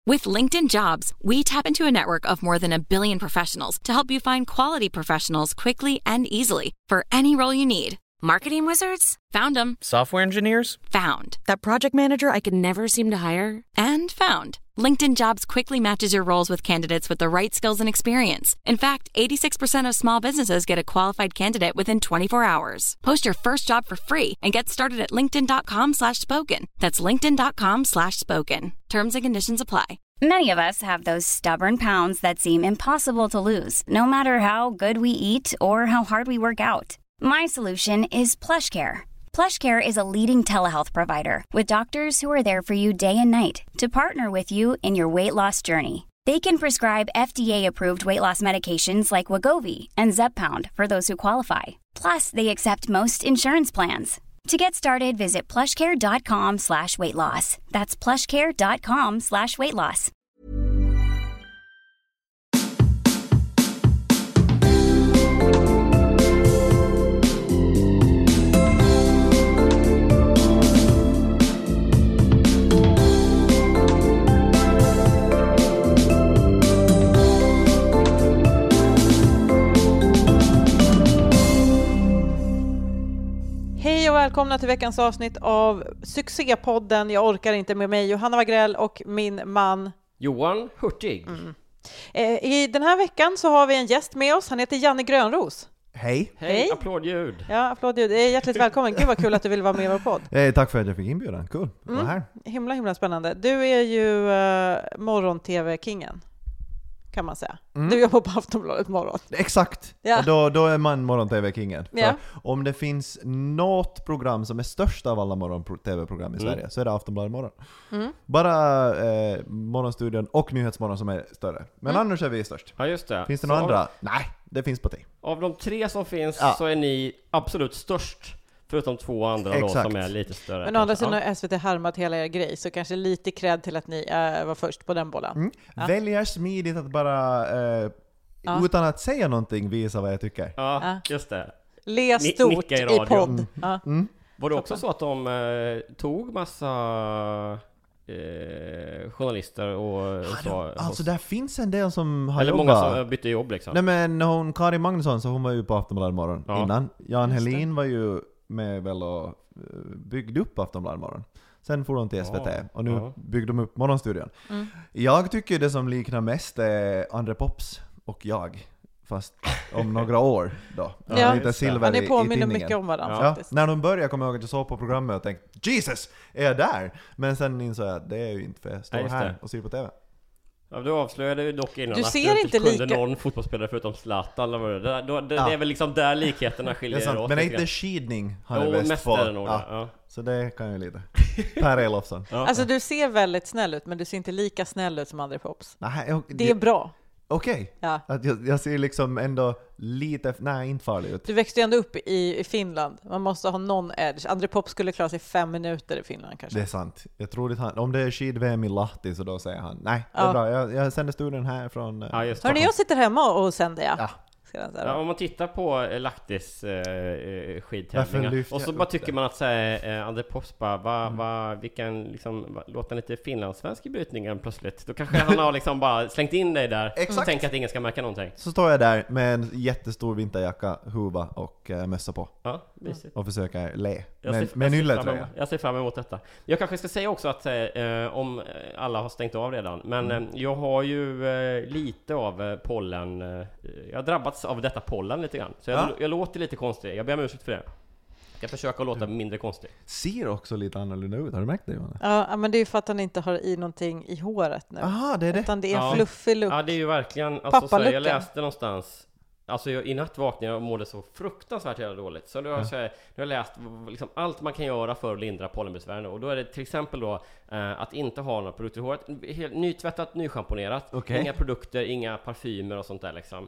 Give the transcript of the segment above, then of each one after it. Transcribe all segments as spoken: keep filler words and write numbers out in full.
With LinkedIn Jobs, we tap into a network of more than a billion professionals to help you find quality professionals quickly and easily for any role you need. Marketing wizards? Found them. Software engineers? Found. That project manager I could never seem to hire? And found. LinkedIn Jobs quickly matches your roles with candidates with the right skills and experience. In fact, eighty-six percent of small businesses get a qualified candidate within twenty-four hours. Post your first job for free and get started at linkedin.com slash spoken. That's linkedin.com slash spoken. Terms and conditions apply. Many of us have those stubborn pounds that seem impossible to lose, no matter how good we eat or how hard we work out. My solution is PlushCare. PlushCare is a leading telehealth provider with doctors who are there for you day and night to partner with you in your weight loss journey. They can prescribe F D A-approved weight loss medications like Wegovy and Zepbound for those who qualify. Plus, they accept most insurance plans. To get started, visit plushcare.com slash weight loss. That's plushcare.com slash weight loss. Hej och välkomna till veckans avsnitt av succépodden Jag orkar inte med mig, Johanna Wagrell och min man Johan Hurtig. Mm. Eh, I den här veckan så har vi en gäst med oss. Han heter Janne Grönros. Hej. Hej, applådljud. Ja, applådljud. Hjärtligt välkommen. Gud vad kul att du vill vara med i vår podd. Eh, tack för att jag fick inbjudan. Cool. Mm. Var här. Himla, himla spännande. Du är ju uh, morgon-tv-kingen, kan man säga. Mm. Du jobbar på Aftonbladet morgon. Exakt. Ja. Och då, då är man morgon-tv-kingen. Ja. Om det finns något program som är störst av alla morgon-tv-program i Sverige mm. så är det Aftonbladet morgon. Mm. Bara eh, morgonstudion och Nyhetsmorgon som är större. Men mm. annars är vi störst. Ja, just det. Finns det så några andra? Av, Nej, det finns på dig. Av de tre som finns ja. så är ni absolut störst. Förutom två andra då som är lite större. Men å andra sidan har S V T härmat hela er grej, så kanske lite cred till att ni äh, var först på den bollen. Mm. Ja. Väljer smidigt att bara eh, ja. utan att säga någonting visa vad jag tycker. Ja, ja. Just det. Le stort i, i podd. Mm. Ja. Mm. Var det också så att de eh, tog massa eh, journalister och, och så? Alltså hos... där finns en del som har Eller jobbat. många som bytte jobb liksom. Nej men hon, Karin Magnusson, så hon var ju på Aftonbladet morgon ja. innan. Jan Helin var ju med väl och byggde upp Aftonbladet morgon. Sen får de till S V T och nu ja. byggde de upp morgonstudion. Mm. Jag tycker det som liknar mest är André Pops och jag. Fast om några år då. Ja, lite silver ni påminner i, i mycket om varandra ja. faktiskt. När de började kom jag ihåg att jag såg på programmet och tänkte Jesus, är jag där? Men sen insåg jag att det är ju inte för jag står ja, här och ser på tv. Ja, du avslöjade ju dock innan du att ser du inte inte kunde lika... någon fotbollsspelare förutom Zlatan eller vad det är. Det, det, ja. det är väl liksom där likheterna skiljer det åt. Men är inte skidning han är jo, bäst mest på. Är det nog ja. Ja. Så det kan ju lite. Per Elofsson. Ja. Alltså du ser väldigt snäll ut, men du ser inte lika snäll ut som André Pops. Nej, jag, det är bra. Okej. Okay. Ja. Att jag, jag ser liksom ändå lite, nej inte farlig ut. Du växte ju ändå upp i, i Finland. Man måste ha någon edge. André Pop skulle klara sig fem minuter i Finland kanske. Det är sant. Jag tror att han, om det är skid-V M i Lahti så då säger han, nej det är ja. bra. Jag, jag sänder studion här från... Ja, just Hörrni, jag sitter hemma och sänder ja. ja. Ja, om man tittar på Lahtis eh, skidtävlingar och så bara tycker man att säga eh, André Pops bara, va, mm. va, vi kan liksom va, låta lite finlandssvensk i brytningen plötsligt. Då kanske han har liksom bara slängt in dig där och tänker att ingen ska märka någonting. Så står jag där med en jättestor vinterjacka, huva och äh, mössa på. Ja, visigt. Och försöker le. Jag med, ser, med jag, nylle, ser emot, jag ser fram emot detta. Jag kanske ska säga också att eh, om alla har stängt av redan, men mm. eh, jag har ju eh, lite av eh, pollen. Eh, jag har drabbats av detta pollen lite grann. Så jag, ja. jag låter lite konstig. Jag ber om ursäkt för det. Jag ska försöka låta mindre konstig. Ser också lite annorlunda ut. Har du märkt det, Johanna? Ja, men det är ju för att han inte har i någonting i håret nu. Aha, det är det. Utan det är en ja. fluffig look. Ja, det är ju verkligen alltså, så jag läste någonstans. Alltså jag, i natt vaknade jag och mådde så fruktansvärt jävla dåligt. Så nu har, ja. så, nu har jag läst liksom, allt man kan göra för att lindra pollenbesvär. Och då är det till exempel då eh, att inte ha några produkter i håret. Helt nytvättat, nyschamponerat. Okay. Inga produkter, inga parfymer och sånt där liksom.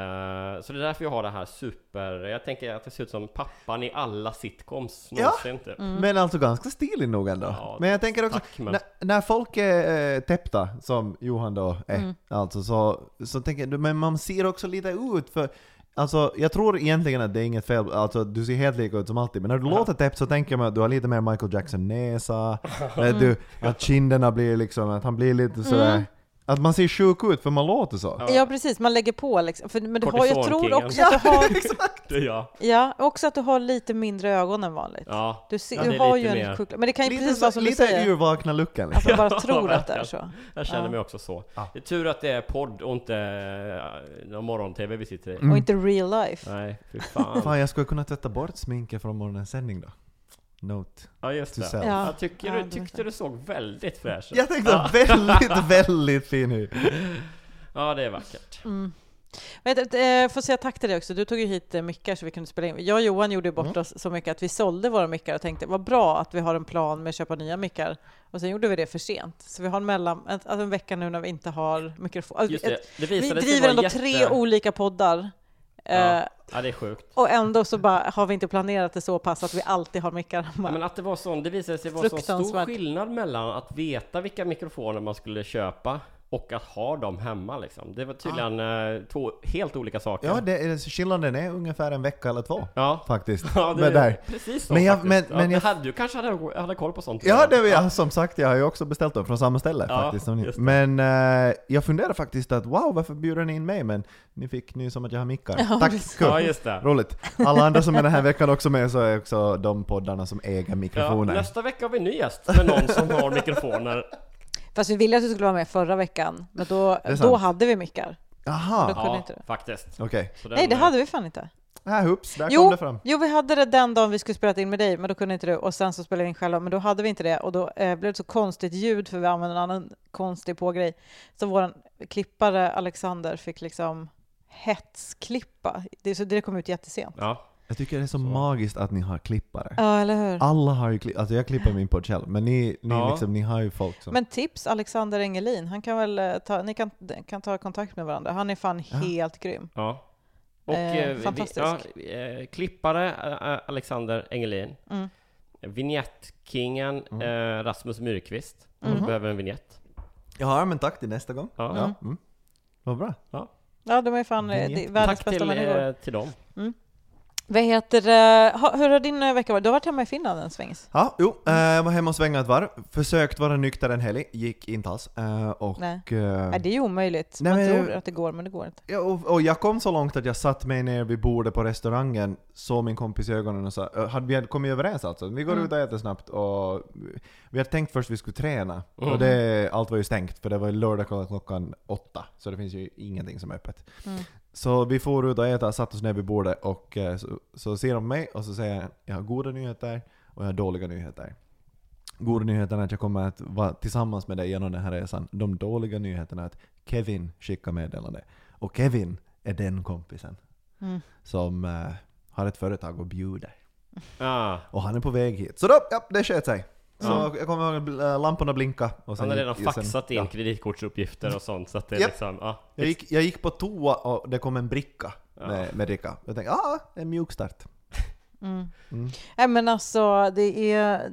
Eh, så det är därför jag har det här super... Jag tänker att det ser ut som pappan i alla sitcoms. Ja, typ. mm. Men alltså ganska stilig nog ändå. Ja, men jag tänker också, tack, men... när, när folk är äh, täppta, som Johan då är, mm. alltså så, så tänker jag, men man ser också lite ut för alltså jag tror egentligen att det är inget fel, alltså du ser helt lika ut som alltid, men när du låter täppt så tänker man att du har lite mer Michael Jackson näsa, att, du, att kinderna blir liksom, att han blir lite sådär, mm. att man ser sjuk ut för man låter så. Ja, ja precis, man lägger på liksom, för, men du har, jag tror också att du har exakt. Ja. Ja, också att du har lite mindre ögon än vanligt. Ja. Du, ser, ja, du har ju mer. en choklad, men det kan ju lite, precis vara som lite du säger. Lite urvakna luckan. Liksom. Att man bara ja, tror att det är så. Jag känner ja. mig också så. Ja. Det är tur att det är podd och inte äh, någon morgon-tv vi sitter i. Mm. Och inte real life. Nej, fy fan. Fan, jag skulle kunna tvätta bort sminket från morgonens sändning då. Note. Ja, just det. Ja. Jag tycker ja, du, tyckte du såg väldigt fräsch ut. Jag tänkte ja. väldigt, väldigt fin ut. Ja, det är vackert. Mm. Vet, äh, får säga tack till dig också. Du tog ju hit äh, mickar så vi kunde spela in. Jag och Johan gjorde bort mm. oss så mycket att vi sålde våra mickar och tänkte vad bra att vi har en plan med att köpa nya mickar. Och sen gjorde vi det för sent. Så vi har en, mellan, en, alltså en vecka nu när vi inte har mikrofon. Alltså, det. Det vi driver ändå jätte... tre olika poddar. Ja. Uh, ja, det är sjukt. Och ändå så bara har vi inte planerat det så pass att vi alltid har mickar hemma. Ja, men att det var sån, det visade sig vara så stor skillnad mellan att veta vilka mikrofoner man skulle köpa och att ha dem hemma liksom. Det var tydligen ah. två helt olika saker. Ja, det är, skillnaden är ungefär en vecka eller två. Ja. Faktiskt. Ja, det är där. precis så. Men jag, men, men, men ja, jag hade, du kanske hade, hade koll på sånt. Ja, det var jag, som sagt. Jag har ju också beställt dem från samma ställe ja, faktiskt. Men uh, jag funderar faktiskt att wow, varför bjuder ni in mig? Men ni fick nu som att jag har mickar. Ja, tack, kul. Ja, just det. Roligt. Alla andra som är den här veckan också med så är också de poddarna som äger mikrofoner. Ja, nästa vecka har vi en ny gäst med någon som har mikrofoner. Fast vi ville att du skulle vara med förra veckan. Men då, då hade vi mickar. Jaha. Ja, inte det. faktiskt. Okay. Nej, det hade vi fan inte. Ah, hoops, där jo, kom det fram. Jo, vi hade det den dagen vi skulle spela in med dig. Men då kunde inte du. Och sen så spelade vi in själva. Men då hade vi inte det. Och då eh, blev det så konstigt ljud. För vi använde en annan konstig pågrej. Så vår klippare Alexander fick liksom hetsklippa. Det, så det kom ut jättesent. Ja. Jag tycker det är så, så magiskt att ni har klippare. Ja, eller hur? Alla har ju klippare. Alltså jag klipper min podd själv. Men ni, ni, ja. liksom, ni har ju folk som... Men tips, Alexander Engelin. Han kan väl ta, ni kan, kan ta kontakt med varandra. Han är fan ja. helt grym. Ja. Och eh, fantastisk. Vi, ja, eh, klippare eh, Alexander Engelin. Mm. Vignettkingen mm. eh, Rasmus Myrkvist. Mm. Du behöver en vignett. Jag har en tack till nästa gång. Ja. Ja. Mm. Vad bra. Ja. Ja, de är fan det, världens bästa människor. Tack till, till dem. Mm. Vad heter det? Hur har din vecka varit? Du har varit hemma i Finland en svängis. Ja, jo. Jag var hemma och svängat ett varv. Försökt vara nykter en helg. Gick inte alls. Och, nej. Uh, nej, det är ju omöjligt. Man nej, tror att det går, men det går inte. Ja, och, och jag kom så långt att jag satt mig ner vid bordet på restaurangen, såg min kompis i ögonen och sa, hade vi kommit överens alltså? Vi går mm. ut och äter snabbt. Och vi hade tänkt först att vi skulle träna. Mm. Och det, allt var ju stängt, för det var lördag klockan åtta. Så det finns ju ingenting som är öppet. Mm. Så vi får ut och äta, satt oss ner vid bordet och så, så ser de mig och så säger jag, jag har goda nyheter och jag har dåliga nyheter. Goda nyheterna är att jag kommer att vara tillsammans med dig genom den här resan. De dåliga nyheterna är att Kevin skickar meddelande. Och Kevin är den kompisen mm. som uh, har ett företag och bjuder. Ah. Och han är på väg hit. Så då, ja, det sköt sig. Så ja. jag kommer ihåg äh, lamporna blinka. Och sen han har redan gick, faxat sen, in ja. kreditkortsuppgifter och sånt. Så att det är yep. liksom, ja. jag, gick, jag gick på toa och det kom en bricka ja. med, med dricka. Jag tänkte, ah, en mjuk start. Mm. Mm. Nej, men alltså, det är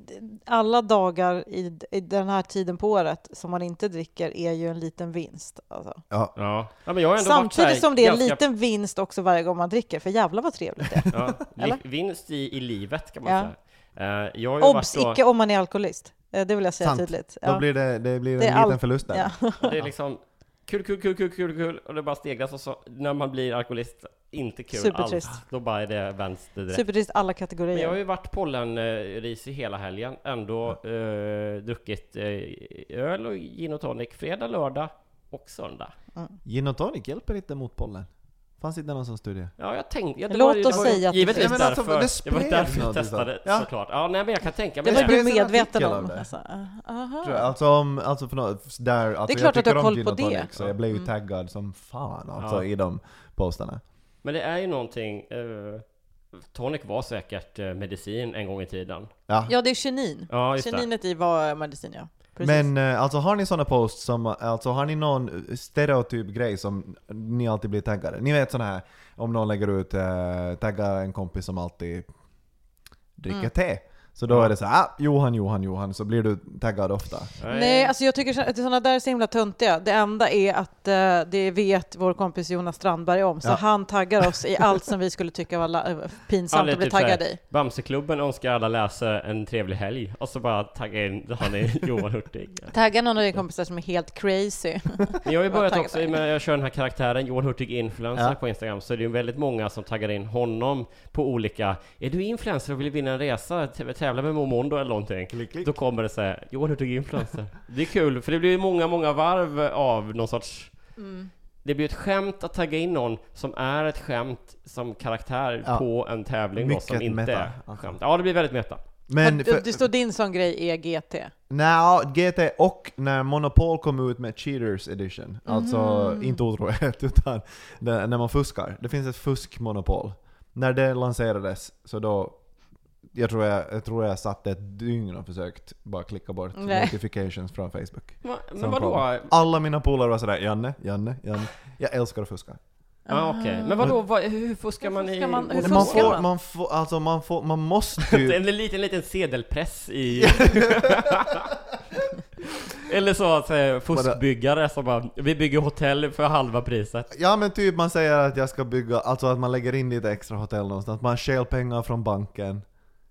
alla dagar i, i den här tiden på året som man inte dricker är ju en liten vinst. Alltså. Ja. Ja. Ja, men jag har ändå samtidigt varit som det är en ganska... liten vinst också varje gång man dricker. För jävla vad trevligt det är. Ja. Vinst i, i livet kan man ja. säga. Uh, jag har ju Obs, varit då... icke om man är alkoholist. Det vill jag säga Sant. tydligt. Ja. Då blir det, det blir en det liten all... förlust där. Ja. Det är liksom kul, kul, kul, kul, kul, kul och det bara stegras och så när man blir alkoholist inte kul Supertrist. alls. Då bara är det vänster direkt. Supertrist alla kategorier. Men jag har ju varit pollenris i hela helgen. Ändå ja. eh, druckit eh, öl och gin och tonic fredag, lördag och söndag. Mm. Gin och tonic hjälper inte mot pollen. Fanns inte någon sån studie? Ja, jag tänkte... Ja, det Låt var, oss säga att givetvis det, därför, alltså, det, det var därför jag testade ja. såklart. Ja, nej, men jag kan tänka mig det. Det var du medveten om. Det. Alltså, aha. Alltså, om, alltså för något, där, alltså det är klart att du har koll på tonic, det. Så jag blev ju mm. taggad som fan alltså, ja. i de postarna. Men det är ju någonting... Uh, tonic var säkert uh, medicin en gång i tiden. Ja, ja det är kinin. Ja, just Kininet i var medicin, ja. Precis. Men alltså har ni såna posts som, alltså har ni någon stereotyp grej som ni alltid blir taggade? Ni vet såna här, om någon lägger ut äh, tagga en kompis som alltid dricker mm. te. Så då ja. är det så här, ah, Johan, Johan, Johan, så blir du taggad ofta. Nej, alltså jag tycker att sådana där är så himla töntiga. Det enda är att uh, det vet vår kompis Jonas Strandberg om. Så ja. han taggar oss i allt som vi skulle tycka var la- pinsamt ja, att bli typ taggade i. Bamseklubben önskar alla läsa en trevlig helg. Och så bara tagga in han är Johan Hurtig. Tagga någon av dina kompisar som är helt crazy. Jag har ju börjat också med jag kör den här karaktären Johan Hurtig influencer ja. på Instagram. Så det är ju väldigt många som taggar in honom på olika. Är du influencer och vill vinna en resa? Tävla med Momondo eller någonting. Klick, klick. Då kommer det säga Johan Hurtig influencer. Det är kul för det blir många många varv av någon sorts mm. det blir ett skämt att tagga in någon som är ett skämt som karaktär ja. på en tävling då, som inte meta. är skämt. Ja, det blir väldigt meta. Men för, det står din sån grej är G T. Nej, G T och när Monopol kom ut med Cheaters Edition. Mm. Alltså inte otroligt utan det, när man fuskar. Det finns ett fuskmonopol. När det lanserades så då Jag tror jag, jag tror jag satt ett dygn och försökt bara klicka bort Nej. notifications från Facebook. Va, men vadå? Alla mina polare var sådär, Janne, Janne, Janne. Jag älskar att fuska. Ja, ah, okej. Okay. Men vadå, vad, hur fuskar man i... Man, hur man, fuskar får, man? man får, alltså man får, man måste ju... en liten, liten sedelpress i... Eller så att säga, fuskbyggare som bara, vi bygger hotell för halva priset. Ja men typ man säger att jag ska bygga, alltså att man lägger in lite extra hotell någonstans. Man stjäl pengar från banken.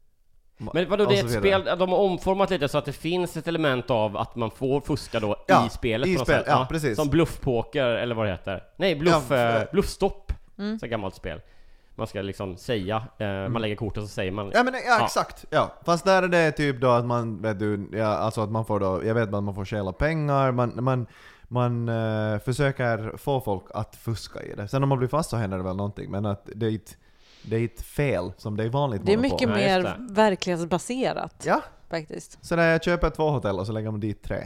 Men vadå, det är ett spel, de har omformat lite så att det finns ett element av att man får fuska då ja, i spelet i på något spel, sätt. Ja, precis. Som bluffpoker eller vad det heter. Nej, bluff, ja, äh, bluffstopp. Mm. Så gammalt spel. Man ska liksom säga, eh, mm. man lägger kortet och så säger man. Ja men ja, ja. exakt. Ja, fast där är det typ då att man vet du, ja, alltså att man får då, jag vet att man får stjäla pengar, man man man uh, försöker få folk att fuska i det. Sen om man blir fast så händer det väl någonting, men att det är ett Det är ett fel som det är vanligt. Det är mycket på. mer ja, verklighetsbaserat. Ja, faktiskt. Så när jag köper två hotell och så lägger man dit tre.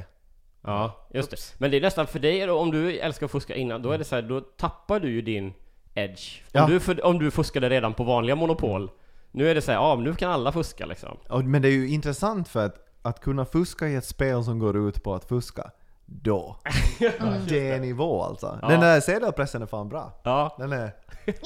Ja, just det. Men det är nästan för dig då, om du älskar att fuska innan, då är det så här, då tappar du ju din edge. Om, ja. du, för, om du fuskade redan på vanliga monopol. Nu är det så här, ja, nu kan alla fuska liksom. Och, men det är ju intressant för att, att kunna fuska i ett spel som går ut på att fuska. Då. Mm. Det är nivå alltså. Ja. Den där sedelpressen är fan bra. Ja. Den är...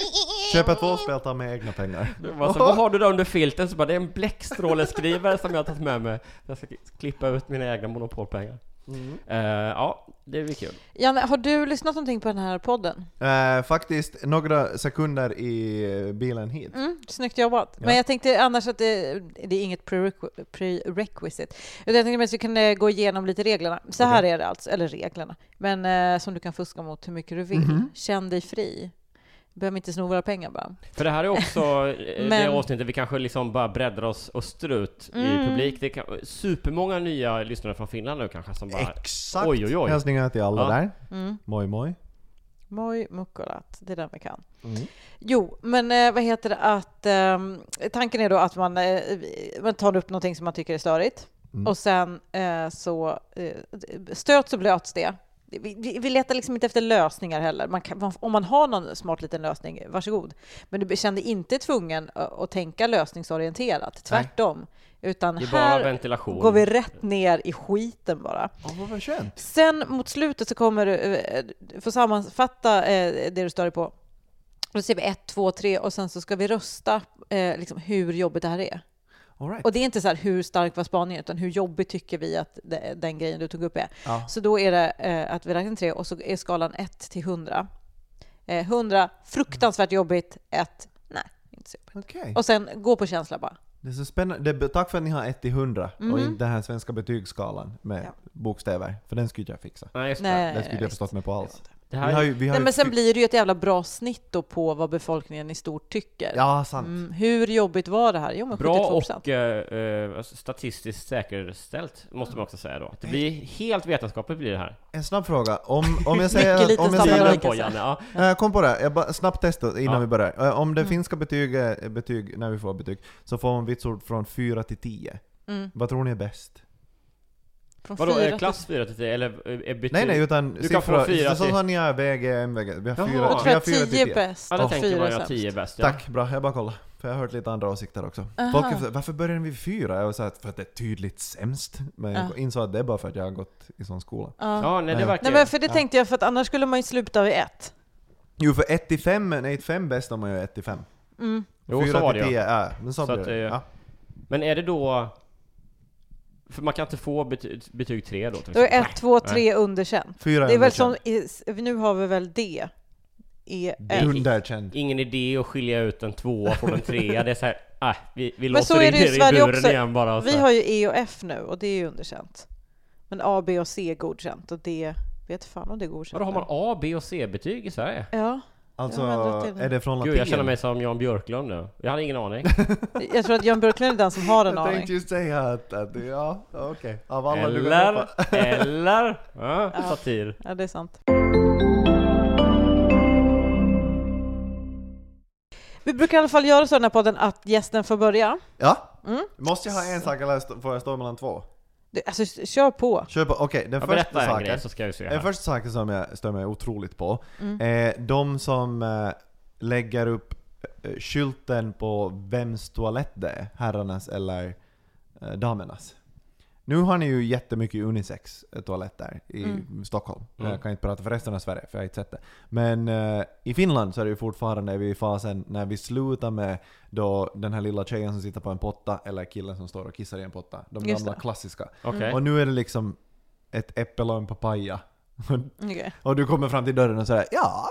Köpa två spel, ta med egna pengar. Alltså, vad har du då under filten? Så bara, det är en bläckstråleskrivare som jag har tagit med mig. Jag ska klippa ut mina egna monopolpengar. Mm. Uh, ja, det blir kul. Janne, har du lyssnat någonting på den här podden? Uh, faktiskt några sekunder i bilen hit. Mm, snyggt jobbat. Ja. Men jag tänkte annars att det, det är inget prerequ- prerequisite. Jag tänkte att vi kan gå igenom lite reglerna. Så här okay. är det alltså, eller reglerna. Men uh, som du kan fuska mot hur mycket du vill. Mm-hmm. Känn dig fri. Behöver inte sno våra pengar bara. För det här är också Men... det avsnittet vi kanske liksom bara breddar oss och strut mm. i publik. Det är supermånga nya lyssnare från Finland nu kanske som bara... Exakt! Oj, oj, oj. Hälsningar till alla ja. där. Mm. Moi, moi. Moi, mukkolat. Det är det vi kan. Mm. Jo, men eh, vad heter det att... Eh, tanken är då att man, eh, man tar upp någonting som man tycker är störigt. Mm. Och sen eh, så eh, stöts och blöts det. Vi, vi letar liksom inte efter lösningar heller. Man kan, om man har någon smart liten lösning, varsågod. Men du kände inte tvungen att, att tänka lösningsorienterat. Tvärtom. Nej. Utan här ventilation. Går vi rätt ner i skiten bara. Oh, vad skönt. Sen mot slutet så kommer du få sammanfatta det du står på. Då ser vi ett, två, tre och sen så ska vi rösta liksom, hur jobbigt det här är. All right. Och det är inte så här hur stark var spaningen utan hur jobbigt tycker vi att det, den grejen du tog upp är. Ja. Så då är det eh, att vi räknar tre och så är skalan ett till hundra. Eh, hundra, fruktansvärt jobbigt. ett, nej, inte så jobbigt. Okay. Och sen gå på känsla bara. Det är så spännande. Det, tack för att ni har ett till hundra mm. och inte den här svenska betygsskalan med ja. bokstäver. För den skulle jag fixa. Nej, just det. Nej, den skulle jag förstått mig på alls. Det här... vi har ju, vi har Nej, men sen blir det ju ett jävla bra snitt då på vad befolkningen i stort tycker. Ja, sant. Mm, hur jobbigt var det här? Jo, men bra sjuttiotvå procent. Och eh, statistiskt säkerställt måste man också säga då. Det blir helt vetenskapligt blir det här. En snabb fråga. Om, om jag säger... om jag säger på, Janne, ja. Jag kom på det. Jag bara snabbt testa innan ja. vi börjar. Om det mm. finska betyg, betyg, när vi får betyg, så får man vitsord från fyra till tio. Mm. Vad tror ni är bäst? Vadå, är det klass fyra till tio eller är betyg? Nej, nej, utan du kan få fyra till... Så som ni har V G, M V G. Vi har fyra, jag tror att tio är bäst. Ja, det tänkte man ju att tio är bäst. Ja. Tack, bra. Jag bara kolla. För jag har hört lite andra åsikter också. Folk, varför börjar vi fyra? Jag har sagt för att det är tydligt sämst. Men jag uh. insåg att det är bara för att jag har gått i sån skola. Uh. Ja, nej, det verkar... Nej, men för det tänkte jag, för att annars skulle man ju sluta vid ett. Jo, för ett till fem, nej, fem bäst om man gör ett till fem. Mm. Jo, så var det ju. Ja, men så, så blir det. Att, ja. Men är det då... För man kan inte få betyg, betyg tre då? Då är ett, två, tre underkänt. Fyra det är väl underkänt. som... Nu har vi väl D. E, Underkänt. Ingen idé att skilja ut en tvåa från en trea. Det är så här... Ah, vi, vi men så låter är det ju i Sverige också. Igen bara vi har ju E och F nu och det är ju underkänt. Men A, B och C är godkänt och D vet fan om det är godkänt. Då har man A, B och C-betyg i Sverige? Ja. Alltså, är det från latin? Gud, jag känner mig som Jan Björklund nu. Jag hade ingen aning. Jag tror att Jan Björklund är den som har en jag aning. Jag tänkte ju säga att, att ja, okej. Okay. Av alla eller, du kan eller, ja, ja, satir. Ja, det är sant. Vi brukar i alla fall göra så i den här podden att gästen får börja. Ja. Mm. Måste jag ha en sak eller får jag stå mellan två? Det, alltså, kör på. Kör på. Okej, okay, den jag första saken. Grej, så ska jag se här. Den första saken som jag stör mig otroligt på mm. är de som äh, lägger upp äh, skylten på vems toalett det är, herrarnas eller äh, damernas. Nu har ni ju jättemycket unisex toaletter i mm. Stockholm. Mm. Jag kan inte prata för resten av Sverige, för jag har inte sett det. Men uh, i Finland så är det ju fortfarande vid fasen när vi slutar med då den här lilla tjejen som sitter på en potta eller killen som står och kissar i en potta. De Just gamla det. klassiska. Okay. Och nu är det liksom ett äpple och en papaya. Okay. Och du kommer fram till dörren och säger ja.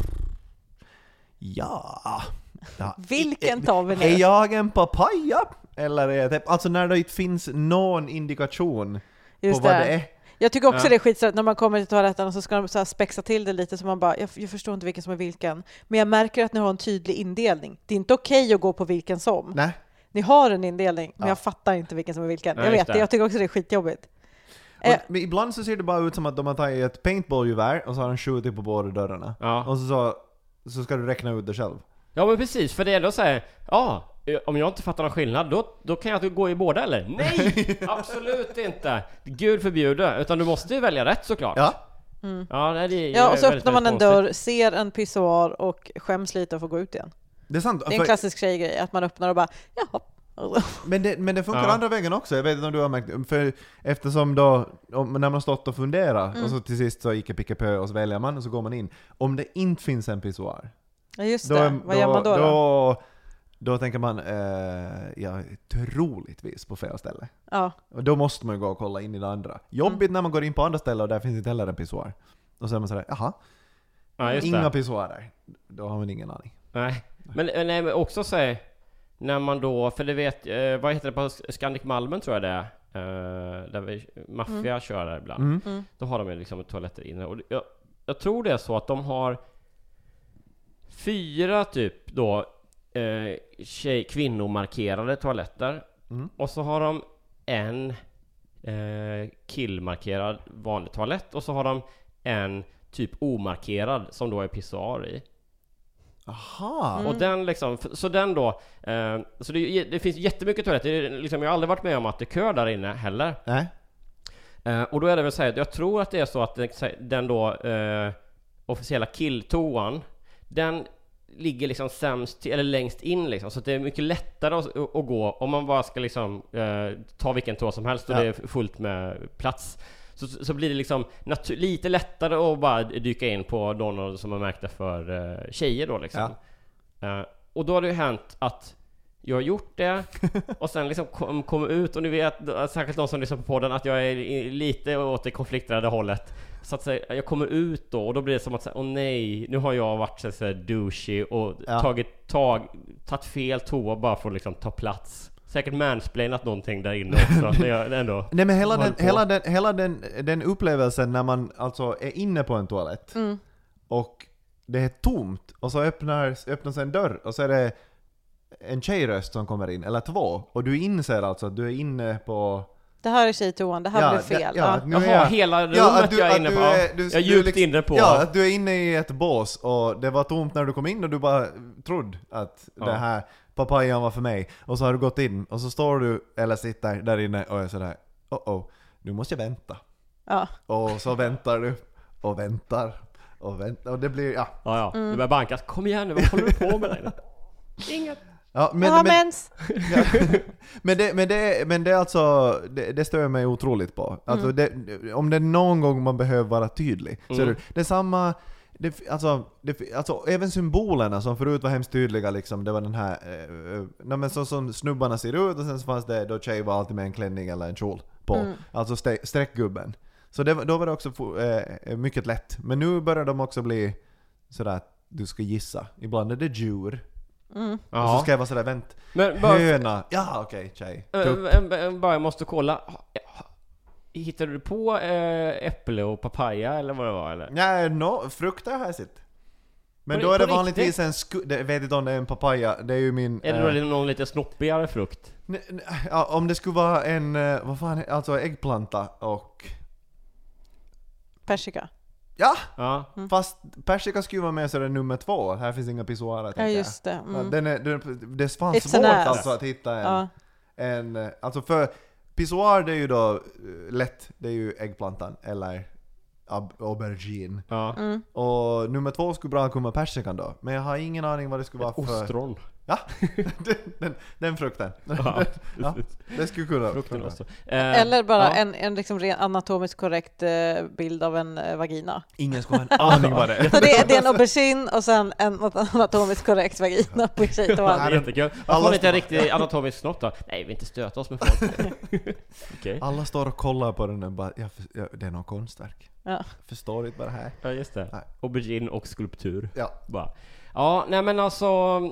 Ja. ja. Vilken tar vi nu? Är jag en papaya? Eller är det, alltså när det inte finns någon indikation Just på vad det. det är. Jag tycker också ja. det är skitstört när man kommer till toaletten och så ska de så här spexa till det lite så man bara, jag, jag förstår inte vilken som är vilken. Men jag märker att ni har en tydlig indelning. Det är inte okej okay att gå på vilken som. Nej. Ni har en indelning, men ja. jag fattar inte vilken som är vilken. Nej, jag vet det. det, jag tycker också det är skitjobbigt. Men, men ibland så ser det bara ut som att de har tagit ett paintballgevär och så har de skjutit på båda dörrarna. Ja. Och så, så, så ska du räkna ut det själv. Ja men precis, för det är då så här, ja, om jag inte fattar någon skillnad, då, då kan jag gå i båda eller? Nej, absolut inte. Gud förbjuder, utan du måste ju välja rätt såklart. Ja. Mm. Ja, det är, ja, och så väldigt, öppnar man en konstigt. dörr, ser en pissoar och skäms lite och får gå ut igen. Det är sant. Det är en klassisk tjejgrej, att man öppnar och bara, jaha. Men det, men det funkar ja. andra vägen också. Jag vet inte om du har märkt. För eftersom då, om, när man stått och funderat mm. och så till sist så gick picka på och så väljer man och så går man in. Om det inte finns en pissoar. Ja just då, det, då, vad gör man då? Då, då, då tänker man, eh, ja, troligtvis på fel ställe. Ja. Och då måste man ju gå och kolla in i det andra. Jobbigt mm. när man går in på andra ställen och där finns inte heller en pissoar. Och så är man sådär, jaha. Ja, just inga det. pissoarer. Då har man ingen aning. Nej, men, nej, men också så när man då, för det vet, eh, vad heter det på Scandic Malmen tror jag det är, eh, där vi, maffia mm. kör där ibland. Mm. Mm. Då har de ju liksom toaletter inne. Och jag, jag tror det är så att de har fyra typ då eh, tjej, kvinnomarkerade toaletter. Mm. Och så har de en eh, killmarkerad vanlig toalett. Och så har de en typ omarkerad som då är pissoar i. Aha. Mm. Och den liksom, så den då eh, så det, det finns jättemycket toaletter liksom, jag har aldrig varit med om att det kör där inne heller. Nej. Eh, och då är det väl så här, jag tror att det är så att det, den då eh, officiella killtoan, den ligger liksom sämst till, eller längst in liksom, så att det är mycket lättare att, att gå om man bara ska liksom eh, ta vilken toa som helst och ja. Det är fullt med plats. Så, så blir det liksom natu- lite lättare att bara dyka in på någon som är märkta för uh, tjejer då liksom. Ja. Uh, och då har det ju hänt att jag har gjort det och sen liksom kom, kom ut och ni vet, särskilt de som lyssnar på podden, att jag är lite åt det konflikträdda hållet. Så att säga, jag kommer ut då och då blir det som att säga, åh nej, nu har jag varit så, så här douchey och ja. tagit tag, tagit fel toa bara för att liksom ta plats. Säkert mansplainat någonting där inne också. Jag ändå Nej men hela, den, hela, den, hela den, den upplevelsen när man alltså är inne på en toalett mm. och det är tomt och så öppnar, öppnas en dörr och så är det en tjejröst som kommer in, eller två, och du inser alltså att du är inne på... Det här är tjejtoan, det här ja, blev fel. Det, ja, ja. Jaha, jag, hela rummet ja, du, jag är inne på. Är, du, jag är djupt liksom, inne på. Ja, att du är inne i ett bås och det var tomt när du kom in och du bara trodde att ja. det här papayan var för mig. Och så har du gått in och så står du eller sitter där inne och är sådär, oh oh, nu måste jag vänta. Ja. Och så väntar du och väntar och väntar och det blir, ja. Ja, ja. Mm. Du börjar banka, kom igen nu, vad håller du på med dig? Inget. Ja, men, jag har men, mens. Ja, men, det, men, det, men det är alltså, det, det stör mig otroligt på. Alltså mm. det, om det är någon gång man behöver vara tydlig, mm. så är det, det är samma, det, alltså, det, alltså även symbolerna som förut var hemskt tydliga liksom, det var den här eh, nej, men så som snubbarna ser ut, och sen så fanns det då tjej var alltid med en klänning eller en kjol på, mm. alltså st- streckgubben. Så det, då var det också eh, mycket lätt. Men nu börjar de också bli sådär att du ska gissa. Ibland är det djur. Mm. Och så ska jag vara sådär, vänt. Men bara, höna. Ja, okej, okay, tjej. Äh, bara jag måste kolla. Hittade du på äh, äpple och papaya eller vad det var? Eller? Nej, no, frukter har jag sett. Men på, då är det vanligtvis riktigt? en sku... Jag vet inte om det är en papaya. Det är ju min... Är det äh, någon lite snoppigare frukt? Ne, ne, ja, om det skulle vara en... Vad fan, alltså äggplanta och... Persika. Ja, ja. Mm. Fast persika skulle vara med så är det nummer två. Här finns inga pissoarer. Ja, just det. Mm. Ja, den är, den, det fanns svårt alltså att hitta en, ja. en... Alltså för pissoar det är ju då lätt. Det är ju äggplantan eller aubergine. Ja. Mm. Och nummer två skulle bra komma persikan då. Men jag har ingen aning vad det skulle vara för... Ostron. Ja, den, den, den frukten. Ja. Ja, det skulle kunna. Frukten också. Eller bara ja. en, en liksom ren anatomiskt korrekt eh, bild av en eh, vagina. Ingen skulle ha en aning vad det är. Så det, det är en aubergine och sen en anatomiskt korrekt vagina på tjejt och allt. Jättekul. Varför får inte en riktig anatomisk snopp då? Nej, vi inte stöta oss med folk. Okay. Alla står och kollar på den och bara, ja, ja, det är någon konstverk. Ja. Förstår inte vad det här. Ja, just det. Nej. Aubergine och skulptur. Ja. Bara. Ja, nej men alltså...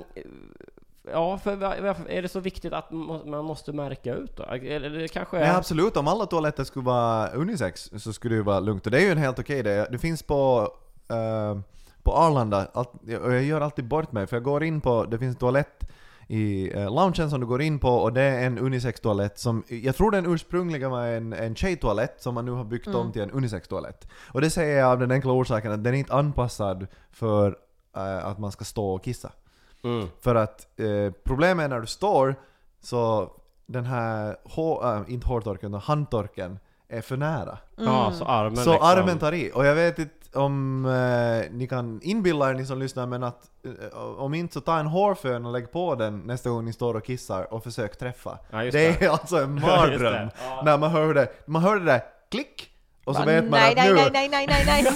Ja, för varför är det så viktigt att man måste märka ut då? Eller det kanske är... Nej, absolut. Om alla toaletter skulle vara unisex så skulle det vara lugnt. Och det är ju en helt okej idé. Det finns på, uh, på Arlanda, och jag gör alltid bort mig. För jag går in på, det finns toalett i uh, loungen som du går in på, och det är en unisex-toalett som, jag tror den ursprungligen var en, en tjej-toalett som man nu har byggt mm. om till en unisex-toalett. Och det säger jag av den enkla orsaken att den är inte anpassad för uh, att man ska stå och kissa. Mm. För att eh, problemet är när du står så den här hår, äh, inte hårtorken, handtorken är för nära. Mm. Ja, så armen, så liksom. armen tar i. Och jag vet inte om eh, ni kan inbilla er, ni som lyssnar, men att eh, om inte så ta en hårfön och lägg på den nästa gång ni står och kissar och försök träffa. Ja, det, det är alltså en mardröm. Ja. När man hör det, man hör det där klick. Och så vet man nej, att nej, nu... nej, nej, nej, nej, nej,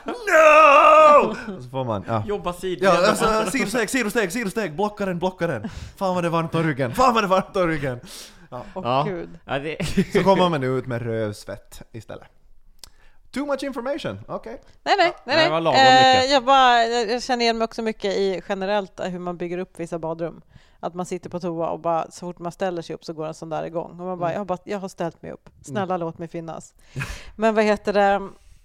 no! Och så får man, ja. Jobba sidled. Ja, alltså, sidosteg, sidosteg, sidosteg, blocka den, blocka den. Fan vad det varmt om ryggen, fan vad det varmt om ryggen. Ja. Oh, ja. Gud. Ja, det... Så kommer man ut med rövsvett istället. Too much information, okej. Okay. Nej, nej, nej, nej. nej. Eh, jag, bara, jag känner igen mig också mycket i generellt hur man bygger upp vissa badrum. Att man sitter på toa och bara så fort man ställer sig upp så går en sån där igång. Och man bara, mm. jag, har bara jag har ställt mig upp. Snälla mm. låt mig finnas. Men vad heter det?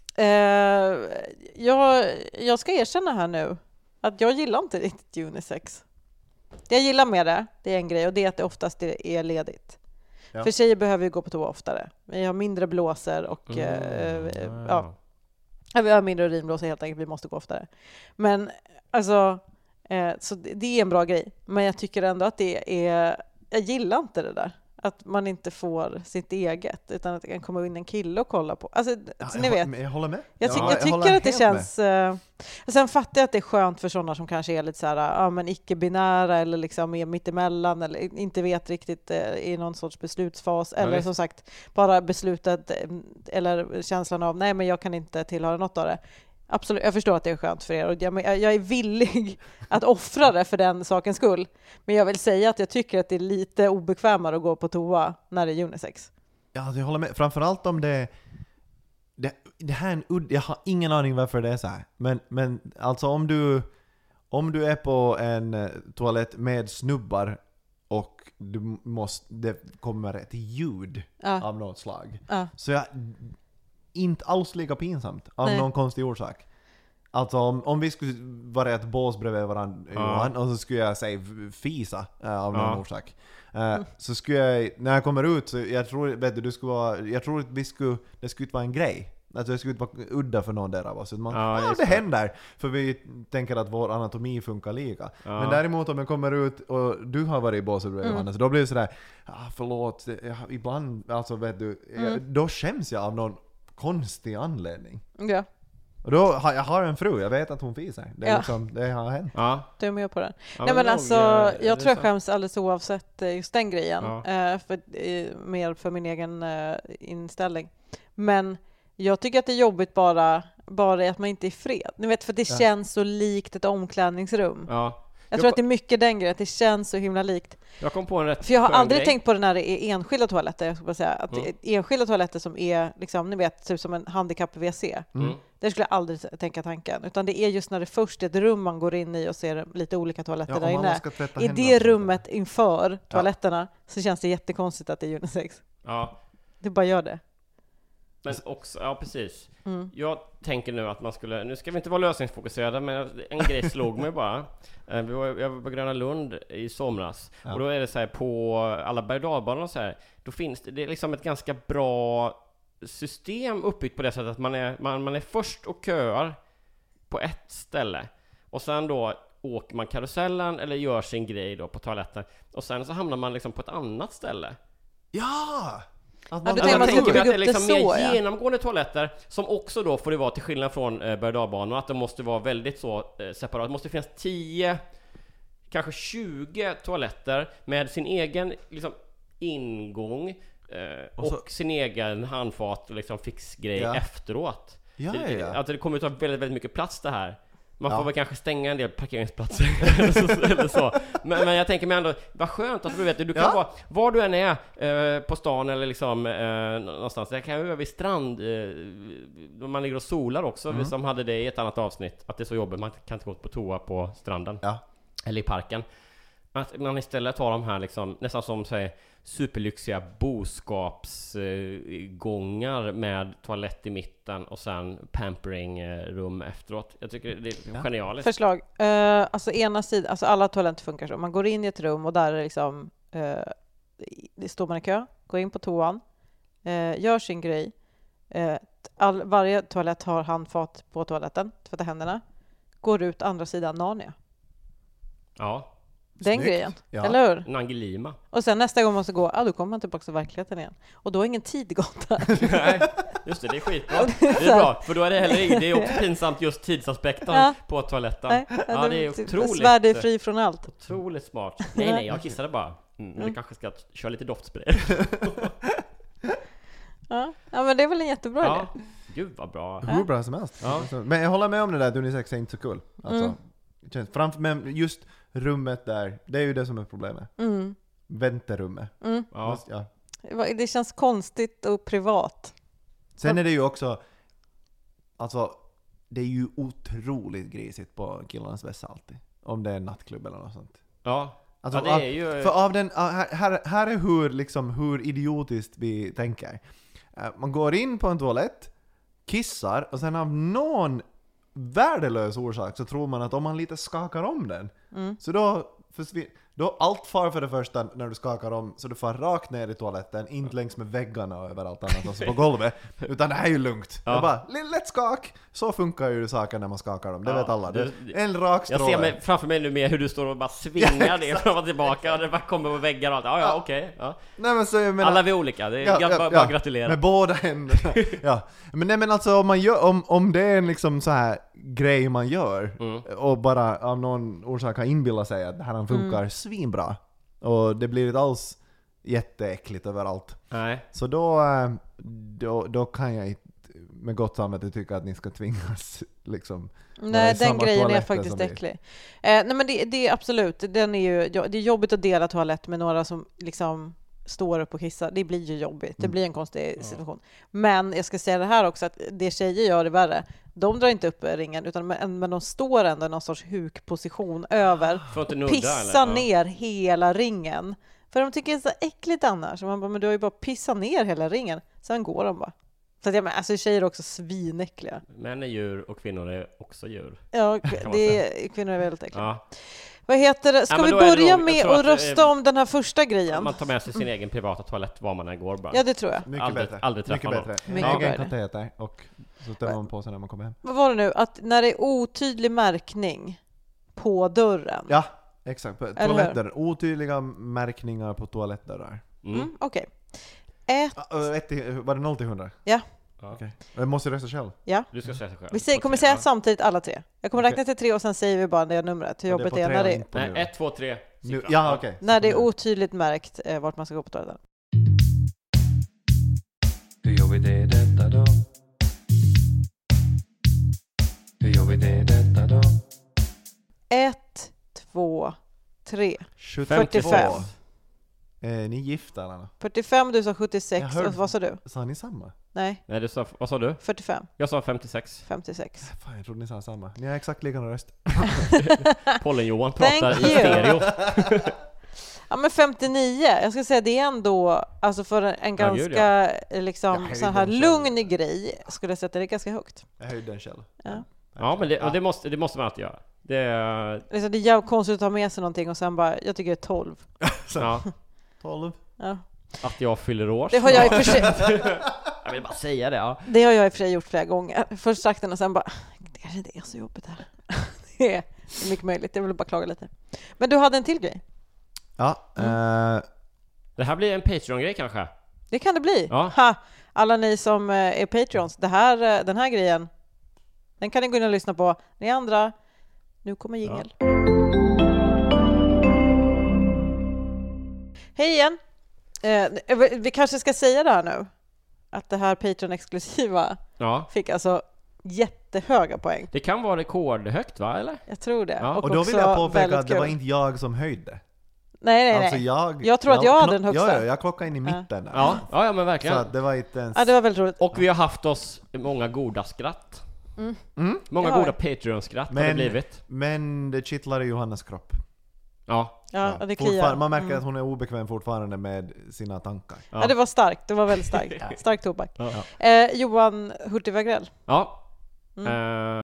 Eh, jag, jag ska erkänna här nu att jag gillar inte riktigt unisex. Det jag gillar med det, det är en grej, och det är att det oftast är ledigt. Ja. För tjejer behöver ju gå på toa oftare. Vi har mindre blåser och mm. eh, ja. ja, vi har mindre urinblåsor helt enkelt. Vi måste gå oftare. Men alltså, eh, så det, det är en bra grej. Men jag tycker ändå att det är, jag gillar inte det där. Att man inte får sitt eget, utan att det kan komma in en kille och kolla på. Alltså, ja, så ni vet. Jag håller med. Jag, ty- ja, jag tycker jag att det känns... Uh, sen fattar jag att det är skönt för sådana som kanske är lite så här, ja, men icke-binära eller liksom är mittemellan eller inte vet riktigt uh, i någon sorts beslutsfas. Ja, eller som sagt, bara beslutet eller känslan av, nej men jag kan inte tillhöra något av det. Absolut, jag förstår att det är skönt för er och jag, jag är villig att offra det för den sakens skull. Men jag vill säga att jag tycker att det är lite obekvämare att gå på toa när det är unisex. Ja, jag håller med. Framförallt om det, det, det här är en udd, jag har ingen aning varför det är så här. Men, men alltså om du, om du är på en toalett med snubbar och du måste, det kommer ett ljud ja. av något slag. Ja. Så jag... inte alls lika pinsamt av Nej. någon konstig orsak. Alltså om, om vi skulle vara ett bås bredvid varandra ja. Johan, och så skulle jag säga fisa äh, av någon ja. orsak. Äh, mm. Så skulle jag, när jag kommer ut så jag tror, vet du, du skulle vara, jag tror att vi skulle, det skulle inte vara en grej. Alltså det skulle inte vara udda för någon där av oss. Man, ja, ja, det händer. För vi tänker att vår anatomi funkar lika. Ja. Men däremot om jag kommer ut och du har varit i båset bredvid mm. så då blir det sådär, ah, förlåt, jag, ibland, alltså vet du, mm. jag, då skäms jag av någon konstig anledning. Ja. Och då har jag har en fru, jag vet att hon fiser. Det är ja. liksom, det har hänt. Ja. Du är med på den. Ja, Nej men alltså, jag, jag tror jag skäms alldeles oavsett just den grejen. Ja. Uh, för, uh, mer för min egen uh, inställning. Men jag tycker att det är jobbigt bara bara är att man inte är i fred. Ni vet, för det ja. känns så likt ett omklädningsrum. Ja. Jag tror jag, att det är mycket den grejen, att det känns så himla likt. Jag kom på en rätt För jag har aldrig grej. tänkt på det när det är enskilda toaletter. Jag ska bara säga att mm. enskilda toaletter som är, liksom, ni vet, typ som en handikapp-W C. Mm. Det skulle jag aldrig tänka tanken. Utan det är just när det först är ett rum man går in i och ser lite olika toaletter ja, där inne. I det rummet inför toaletterna ja. så känns det jättekonstigt att det är unisex. Ja. Det bara gör det. Men också, ja precis. Mm. Jag tänker nu att man skulle, nu ska vi inte vara lösningsfokuserade, men en grej slog mig bara. Vi var, jag var på Gröna Lund i somras. Ja. Och då är det så här, på alla berg- och dalbanor så här, då finns det, det är liksom ett ganska bra system uppbyggt på det sättet att man är, man, man är först och köar på ett ställe. Och sen då åker man karusellen eller gör sin grej då på toaletten. Och sen så hamnar man liksom på ett annat ställe. Ja! Att man, ja, jag tänker mig att det är liksom så, mer ja. genomgående toaletter som också då får det vara till skillnad från eh, berg- och dalbanor, att det måste vara väldigt så eh, separat. Det måste finnas tio, kanske tjugo toaletter med sin egen liksom, ingång eh, och, så, och sin egen handfat och liksom fixgrej ja. efteråt. Ja, det, ja. Att det kommer att ta väldigt, väldigt mycket plats det här. Man får ja. väl kanske stänga en del parkeringsplatser eller så. Men, men jag tänker mig ändå, vad skönt att du vet, du kan ja. vara var du än är eh, på stan eller liksom eh, någonstans. Det kan ju vara vid strand eh, man ligger och solar också, mm. som hade det i ett annat avsnitt, att det är så jobbigt, man kan inte gå på toa på stranden ja. eller i parken. Att man istället har de här liksom, nästan som säger superlyxiga boskapsgångar eh, med toalett i mitten och sen pampering-rum efteråt. Jag tycker det är ja. genialiskt. Förslag. Uh, alltså ena sidan, alltså alla toaletter funkar så. Man går in i ett rum och där är liksom uh, det står man i kö, går in på toan, uh, gör sin grej. Uh, all, varje toalett har handfat på toaletten, tvätta händerna. Går ut andra sidan Narnia. Ja. Den Snyggt. grejen, ja. eller hur? Nangelima. Och sen nästa gång man ska gå, ah, då kommer man tillbaka till verkligheten igen. Och då har ingen tid gått där. Nej, just det, det är skitbra. Det är bra, för då är det heller det är också pinsamt just tidsaspekten ja. på toaletten. Nej, ja, det är otroligt. Svärd är fri från allt. Otroligt smart. Nej, nej, jag kissade bara. Mm, men du kanske ska köra lite doftspray. ja. ja, men det är väl en jättebra ja. idé. Gud, vad bra. Hur bra som helst. Ja. Men jag håller med om det där att unisex är inte så kul. Alltså, mm. framför, men just rummet där, det är ju det som är problemet. Mm. Vänterummet. Mm. Ja. Ja. Det känns konstigt och privat. Sen är det ju också, alltså, det är ju otroligt grisigt på killarnas vässa alltid. Om det är en nattklubb eller något sånt. Ja. Alltså, ja, det är ju... För av den, här, här är hur, liksom, hur idiotiskt vi tänker. Man går in på en toalett, kissar och sen av någon värdelös orsak så tror man att om man lite skakar om den mm. så då försvinner då allt far för det första när du skakar om så du far rakt ner i toaletten, inte längs med väggarna och överallt annat, alltså på golvet, utan det här är ju lugnt. Ja. Jag bara, lätt skak! Så funkar ju saker när man skakar dem, det ja, vet alla. Det, en rak stråle. Jag ser mig, framför mig nu med hur du står och bara svingar ja, det fram och tillbaka och det bara kommer på väggar och allt. Ja, ja, ja. okej. Okay, ja. Nej, men så, jag menar, alla vi är olika, det är ja, ja, bara, ja, bara gratulera. Med båda händerna. ja. Men nej, men alltså om, man gör, om, om det är en liksom så här grej man gör mm. och bara av någon orsak har inbillat sig att det här funkar mm. svinbra och det blir inte alls jätteäckligt överallt. Nej. Så då, då, då kan jag med gott samvete tycka att ni ska tvingas liksom. Nej, den grejen är faktiskt äcklig. Eh, nej men det, det är absolut, den är ju, det är jobbigt att dela toalett med några som liksom står upp och kissar. Det blir ju jobbigt. Det blir en konstig situation. Ja. Men jag ska säga det här också, att det tjejer gör det värre. De drar inte upp ringen, utan men, men de står ändå i någon sorts hukposition över och pissar eller? ner hela ringen. För de tycker det är så äckligt annars. Och man bara, men du har ju bara pissat ner hela ringen. Sen går de bara. Så att jag menar, alltså tjejer är också svinäckliga. Män är djur och kvinnor är också djur. Ja, det är, kvinnor är väldigt äckliga. Ja. Vad heter det? Ska ja, vi börja nog, med att rösta att, om den här första grejen? Man tar med sig sin mm. egen privata toalett var man än går bara. Ja, det tror jag. Mycket aldrig, bättre. Aldrig Mycket bättre. bättre. Mycket egen kateter och så tar man på sig när man kommer hem. Vad var det nu? Att när det är otydlig märkning på dörren. Ja, exakt. På toalettdörren. Otydliga märkningar på toalettdörrar. Mm. Mm, okej. Okay. Ett... Ett, var det noll till hundra? Ja. Okay. Jag måste rösta själv. Ja. Du ska säga själv. Vi säger, kommer säga samtidigt alla tre. Jag kommer okay. räkna till tre och sen säger vi bara det numret. Hur jobbet är när det är... Nej, ett, två, tre. Nu, ja, okej. Okay. När det är otydligt märkt eh, vart man ska gå på toaletten. Hur gör vi det detta då? vi det detta då? Ett, två, tre. fyrtiofem. Är ni gifta eller? fyrtiofem, du sa sjuttiosex. Hörde, och vad sa du? Sa ni samma? Nej. Nej, du sa, vad sa du? fyrtiofem. Jag sa femtiosex. femtiosex. Fan, jag trodde ni sa samma. Ni har exakt likadana röst. Pollen-Johan pratar Thank i you. stereo. Ja, men femtionio. Jag ska säga det är ändå, alltså för en, en ganska gud, ja. liksom Jag sån här höjde den lugn grej skulle jag sätta det ganska högt. Jag höjde den själv. Ja. Ja, men det, och det, måste, det måste man alltid göra. Det är... Liksom, det är jävligt konstigt att ta med sig någonting och sen bara, jag tycker det är tolv. Ja. tolv. Ja. Att jag fyller år. Det har jag i och för sig, Jag vill bara säga det, ja. det har jag i och för sig gjort flera gånger. Först sagt den och sen bara, det kanske inte är så jobbigt här. Det är mycket möjligt, jag vill bara klaga lite. Men du hade en till grej. Ja, mm. eh, Det här blir en Patreon-grej kanske. Det kan det bli. Ja. Ha, alla ni som eh, är Patreons, det här, eh, den här grejen, den kan ni gå in och lyssna på. Ni andra, nu kommer jingel. Ja. Hej igen. Eh, vi kanske ska säga det här nu. Att det här Patreon-exklusiva Ja. fick alltså jättehöga poäng. Det kan vara rekordhögt, va? Eller? Jag tror det. Ja. och då vill jag påpeka att det kul. var inte jag som höjde. Nej, nej, nej. Alltså jag, jag tror att jag, jag hade den knock, högsta. Ja, ja, jag klockade in i mitten. Ja, ja, ja men verkligen. Så att det var inte ens... Ja, det var väldigt roligt. Och vi har haft oss många goda skratt. Mm. Mm. Många Ja. goda Patreon-skratt har det blivit. Men det kittlar i Johannas kropp. Ja. Ja, Ja, det kliar. man märker mm. att hon är obekväm fortfarande med sina tankar. Ja. Ja, det var starkt. Det var väldigt starkt. Stark tobak. Ja. Eh, Johan Hurtig Wagrell. Ja. Mm. Eh,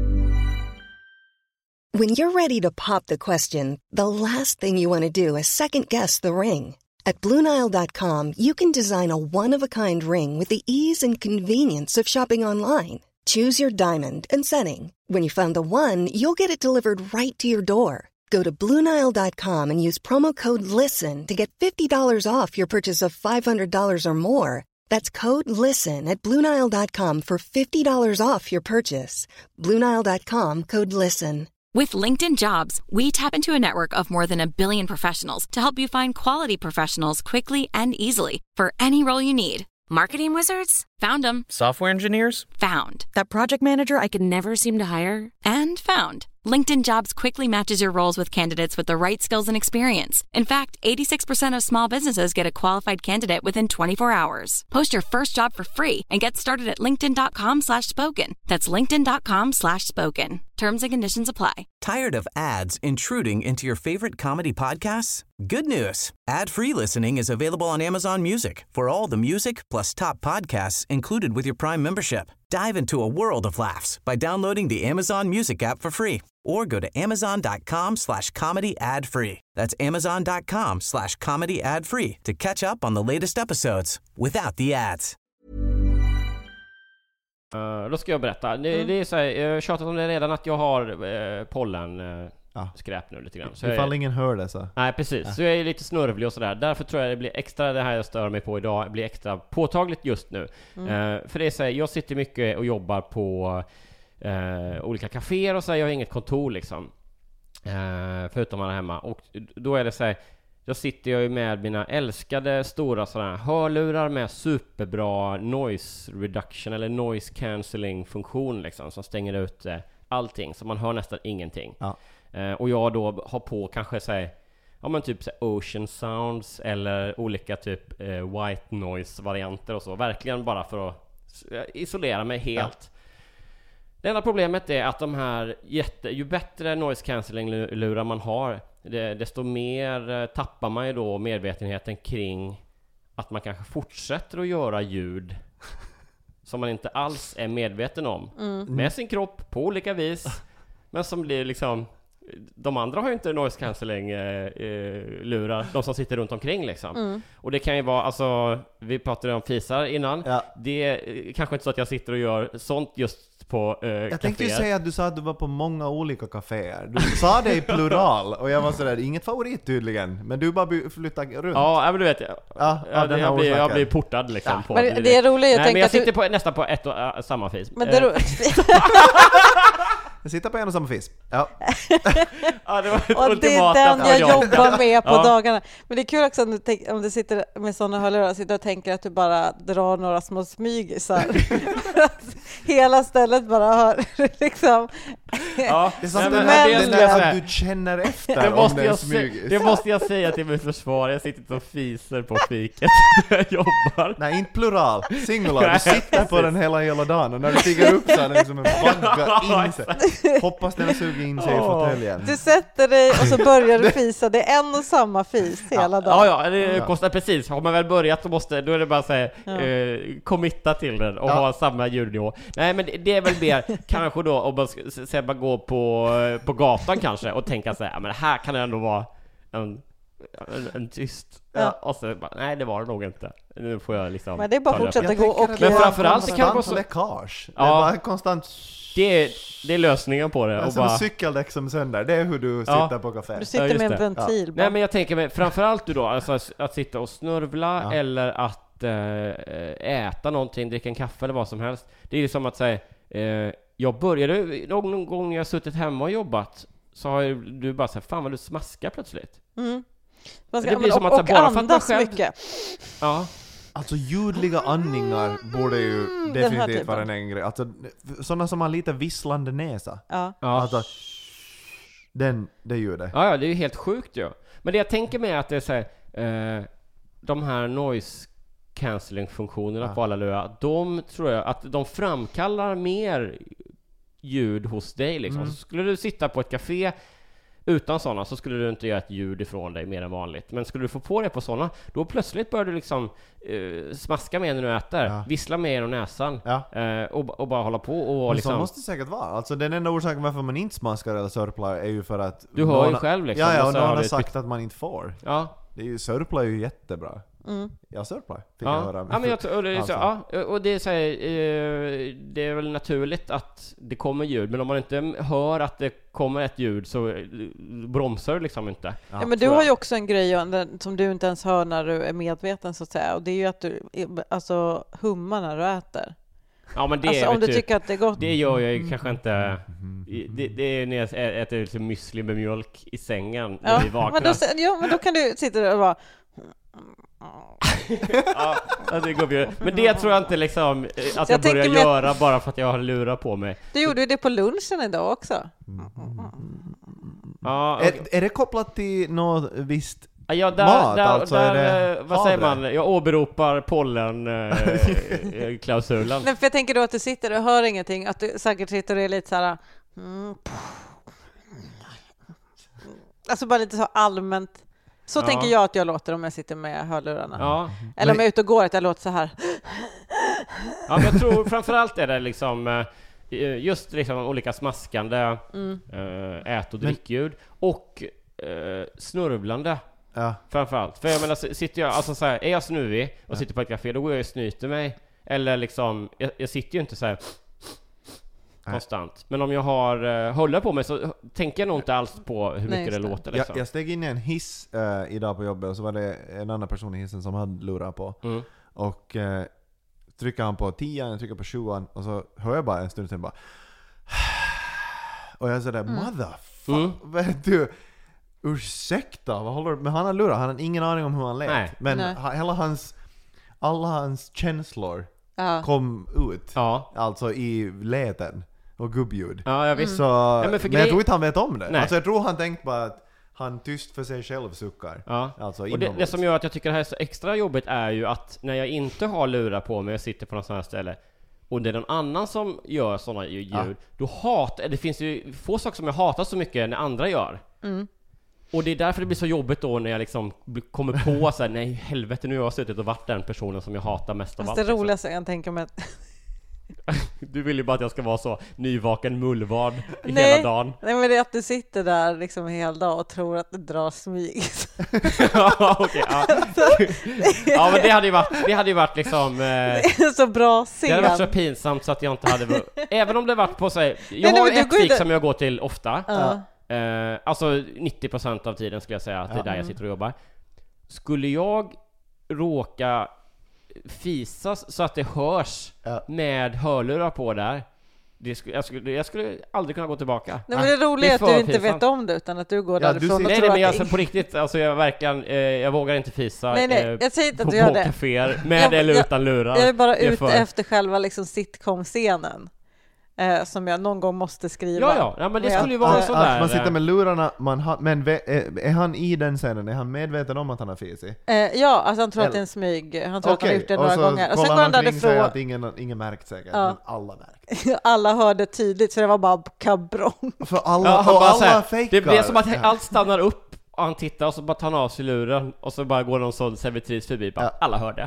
When you're ready to pop the question, the last thing you want to do is second-guess the ring. At Blue Nile dot com, you can design a one-of-a-kind ring with the ease and convenience of shopping online. Choose your diamond and setting. When you find the one, you'll get it delivered right to your door. Go to Blue Nile dot com and use promo code LISTEN to get fifty dollars off your purchase of five hundred dollars or more. That's code LISTEN at Blue Nile dot com for fifty dollars off your purchase. Blue Nile dot com, code LISTEN. With LinkedIn Jobs, we tap into a network of more than a billion professionals to help you find quality professionals quickly and easily for any role you need. Marketing wizards? Found them. Software engineers? Found. That project manager I could never seem to hire? And found. LinkedIn Jobs quickly matches your roles with candidates with the right skills and experience. In fact, eighty-six percent of small businesses get a qualified candidate within twenty-four hours. Post your first job for free and get started at linkedin dot com slash spoken. That's linkedin dot com slash spoken. Terms and conditions apply. Tired of ads intruding into your favorite comedy podcasts? Good news. Ad-free listening is available on Amazon Music for all the music plus top podcasts included with your Prime membership. Dive into a world of laughs by downloading the Amazon Music app for free or go to amazon dot com slash comedy ad free. That's amazon dot com slash comedy ad free to catch up on the latest episodes without the ads. Uh, då ska jag berätta. Det, mm. det är så här, jag har tjatat om det redan att jag har uh, pollen uh, ja. skräp nu lite grann. Så ifall jag, ingen hör det så. Nej, precis. Ja. Så jag är lite snörvlig och sådär. Därför tror jag det blir extra, det här jag stör mig på idag, blir extra påtagligt just nu. Mm. Uh, för det är så här, jag sitter mycket och jobbar på uh, olika kaféer och så här, jag har inget kontor liksom. Uh, förutom alla hemma. Och då är det så här, jag sitter ju med mina älskade stora sådana här hörlurar med superbra noise reduction eller noise cancelling funktion liksom, som stänger ut eh, allting, så man hör nästan ingenting. Ja. Eh, och jag då har på kanske så här, ja men typ så här ocean sounds eller olika typ eh, white noise varianter och så, verkligen bara för att isolera mig helt. Ja. Det enda problemet är att de här jätte, ju bättre noise cancelling lurar man har, det, desto mer eh, tappar man ju då medvetenheten kring att man kanske fortsätter att göra ljud som man inte alls är medveten om mm. med sin kropp på olika vis, men som blir liksom, de andra har ju inte noise cancelling eh, eh, lurar, de som sitter runt omkring liksom. Mm. Och det kan ju vara, alltså vi pratade om fisar innan, ja. Det är kanske inte så att jag sitter och gör sånt just på eh, jag kaféer. tänkte ju säga att du sa att du var på många olika kaféer. Du sa det i plural och jag var sådär, inget favorit tydligen, men du bara flyttar runt. Ja, men du vet jag. Ja, ja, det, jag, blir, jag blir portad liksom. Ja. På men det, det är roligt, jag Nej, men jag sitter du... på, nästan på ett och uh, samma fis. Men det är det Jag sitter på en och samma fis. Ja. Ja, det var ett och det är den jag jobbar med på ja. dagarna. Men det är kul också om du, tänk, om du sitter med sådana hörlurar och sitter och tänker att du bara drar några små smygisar. Hela stället bara hör liksom. Ja, det är sant men, men, det är att du känner efter det måste om det är smygis. Det måste jag säga till mitt försvar. Jag sitter inte och fiser på fiket när jag jobbar. Nej, inte plural. Singular. Du sitter på den hela hela dagen och när du stiger upp så är det liksom en bagga in sig. Hoppas den suger in sig i fåtöljen. Du sätter dig och så börjar du fisa. Det är en och samma fis hela ja. dagen. Ja, ja, det kostar precis. Har man väl börjat så måste, då är det bara att säga, ja. eh, committa till den och ja. ha samma ljudnivå. Nej, men det, det är väl mer kanske då om man ska bara gå på, på gatan kanske och tänka så här, ja, men här kan det ändå vara en, en, en tyst. Ja. Och så bara, nej, det var det nog inte. Nu får jag liksom. Men det är bara att fortsätta gå och men framförallt så kan det vara så läckage. Ja. Det är bara konstant. Det är, det är lösningen på det. Det är och som bara... en cykeldäck som sönder. Det är hur du sitter ja. på kafé. Du sitter ja, med en ventil. Ja. Nej, men jag tänker mig framförallt du då, alltså att sitta och snurvla ja. eller att äh, äta någonting, dricka en kaffe eller vad som helst. Det är ju som att säga, äh, jag började någon gång jag suttit hemma och jobbat så har du bara sagt, fan vad du smaskar plötsligt. Mm. Man ska, det blir men, som och, att och bara andas själv... mycket. Ja. Alltså ljudliga andningar borde ju mm, definitivt vara en grej. Alltså sådana som har lite visslande näsa. Ja. Alltså den, det gör det. Ja, ja, det är ju helt sjukt ju. Ja. Men det jag tänker med är att det är så här, eh, de här noise cancelling-funktionerna ja. på alla lurar, de tror jag att de framkallar mer ljud hos dig liksom. Mm. Så skulle du sitta på ett café utan sådana så skulle du inte göra ett ljud ifrån dig mer än vanligt. Men skulle du få på det på sådana, då plötsligt börjar du liksom uh, smaska med när du äter, ja. vissla med genom näsan ja. uh, och, och bara hålla på och liksom... Så måste det säkert vara. Alltså den enda orsaken varför man inte smaskar eller sörplar är ju för att du hör ju själv liksom. Ja, ja, och någon har sagt att man inte får. Ja. Det är ju, sörplar är ju jättebra. Mm. Jag sörplar, fick ja. jag höra. Ja, men jag tror, och det är så, ja, och det är så här, eh, det är väl naturligt att det kommer ljud, men om man inte hör att det kommer ett ljud så bromsar du liksom inte. Ja, ja men du har ju också en grej som du inte ens hör när du är medveten så att säga, och det är ju att du alltså hummar när du äter. Ja, men det alltså, är om du typ, tycker att det är gott. Det gör jag ju kanske inte. Det, det är när jag äter liksom müsli med mjölk i sängen när ja, vi vaknar. Men då, ja, men då kan du sitta där och bara ja, det går ju. Men det tror jag inte liksom att jag, jag börjar göra att... bara för att jag har lurar på mig. Du gjorde ju det på lunchen idag också. Ja, okay. är, är det kopplat till något visst ja, där, mat? Där, alltså där, är det vad säger man? Jag åberopar pollenklausulen. eh, för jag tänker då att du sitter och hör ingenting, att du säkert sitter och är lite så här mm, alltså bara lite så allmänt. Så ja. tänker jag att jag låter om jag sitter med hörlurarna. Ja. Eller om jag är ute och går att jag låter så här. Ja, men jag tror framförallt är det liksom just liksom olika smaskande mm. ät- och drickljud och uh, snurvlande. Ja. Framförallt. För jag menar, sitter jag, alltså så här, är jag snuvig och ja. sitter på ett café, då går jag och snyter mig. Eller liksom, jag, jag sitter ju inte så här konstant. Men om jag har uh, håller på mig så tänker jag nog inte alls på hur mycket Nej, det låter liksom. jag, jag steg in i en hiss uh, idag på jobbet och så var det en annan person i hissen som hade lurat på mm. och uh, trycker han på tian, jag trycker på sjuan och så hör jag bara en stund till bara och jag säger mm. motherfuck mm. vet du, ursäkta, vad håller du? Men han har lurat, han har ingen aning om hur han lät. Nej. Men Nej. Ha, hela hans alla hans känslor ja. kom ut ja. alltså i läten och gubbljud. Ja, jag visste. Så, ja, men, men jag tror inte han vet om det. Nej. Alltså jag tror han tänkt på att han tyst för sig själv suckar. Ja. Alltså och det, det som gör att jag tycker det här är så extra jobbigt är ju att när jag inte har lurar på mig och sitter på något sånt här ställe och det är någon annan som gör sådana ljud, ja. då hatar, det finns ju få saker som jag hatar så mycket när andra gör. Mm. Och det är därför det blir så jobbigt då när jag liksom kommer på så här, nej helvete, nu har jag suttit och varit den personen som jag hatar mest av allt. Det roligaste liksom. Jag tänker med du vill ju bara att jag ska vara så nyvaken mullvad i nej, hela dagen. Nej, men det är att du sitter där liksom hela dag och tror att det drar smyg. Ja, okej. Ja. Ja, men det hade ju varit, det hade ju varit liksom... Eh, det är så bra scen. Det hade varit så pinsamt så att jag inte hade... Även om det varit på sig... Jag nej, har nej, ett fik som jag går till ofta. Uh. Eh, alltså nittio procent av tiden skulle jag säga att det är där jag sitter och jobbar. Skulle jag råka fisas så att det hörs ja. med hörlurar på där, Det skulle, jag, skulle, jag skulle aldrig kunna gå tillbaka. Nej, men det roliga är att du inte pinsamt. vet om det, utan att du går ja, därifrån du och nej, tror nej, men att... alltså, på riktigt, alltså, jag, verkligen, eh, jag vågar inte fisa nej, nej, jag säger inte att du gör det. Kaféer, med jag, eller jag, utan lurar. Jag är bara ute för... efter själva liksom, sitcom-scenen. Eh, som jag någon gång måste skriva. Ja, ja, ja men det skulle ju vara sån där. Man sitter med lurarna, man har, men är, är han i den scenen? Är han medveten om att han har fisit? Eh, ja, alltså han tror Eller? att det är en smyg. Han tror okay. att han har gjort det några och gånger. Och sen går han därifrån. Att ingen, ingen märkt säkert, ja. Men alla märkt. Alla hörde tydligt, så det var bara kabrong. För alla, ja, och alla fejkar. Det blir som att allt stannar upp och han tittar och så bara tar han av sig luren och så bara går någon sån servitris förbi. Bara, ja. Alla hörde.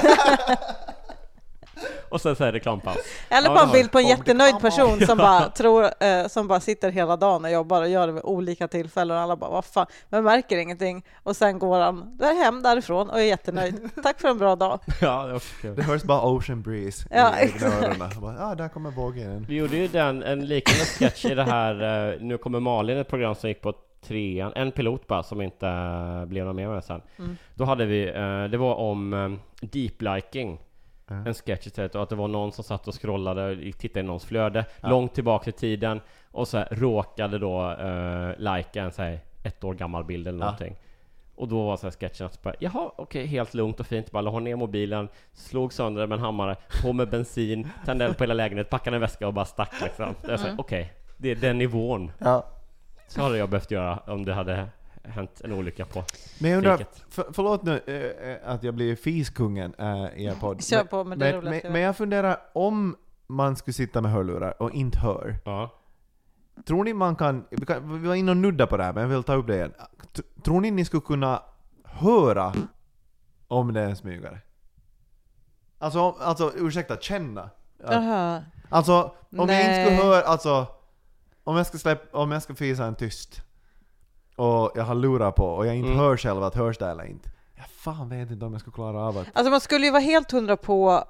Och sen så är det reklampaus. Eller bara ja, en bild på en jättenöjd person som bara tror eh, som bara sitter hela dagen och jobbar och gör det vid olika tillfällen och alla bara vad fan, men märker ingenting och sen går han där hem därifrån och är jättenöjd. Tack för en bra dag. Ja, det var kul. Det hörs bara Ocean Breeze. Ja, ja, där kommer vågen. Vi gjorde ju den en liknande sketch i det här uh, Nu kommer Malin, ett program som gick på trean, en pilot bara som inte uh, blev någon mer med sen. Mm. Då hade vi uh, det var om um, deep liking. Mm. En sketch istället, och att det var någon som satt och scrollade och tittade i någons flöde ja. Långt tillbaka i tiden och så här, råkade då uh, likea en så här, ett år gammal bild eller någonting. Ja. Och då var så här sketchen att bara, jaha, okej, okay, helt lugnt och fint, bara la ner mobilen, slog sönder med en hammare, på med bensin, tände eld på hela lägenheten, packade en väska och bara stack liksom. Det är så här, okej, okay, det är den nivån. Ja. Så hade jag behövt göra om det hade hänt en olycka på. Men jag undrar, för, förlåt nu äh, att jag blir fiskungen äh, i er podd. Kör på med det men, men, men jag funderar, om man skulle sitta med hörlurar och inte hör. Ja. Tror ni man kan, vi, kan, vi var inne och nudda på det här, men jag vill ta upp det igen. T- tror ni ni skulle kunna höra om det är en smygare? Alltså, alltså ursäkta, känna. Aha. Alltså, om Nej. jag inte skulle höra, alltså, om jag ska släppa, om jag ska fisa en tyst och jag har lurar på och jag inte mm. hör själv att hörs det eller inte. Jag fan vet inte om jag ska klara av det. Alltså man skulle ju vara helt hundra på,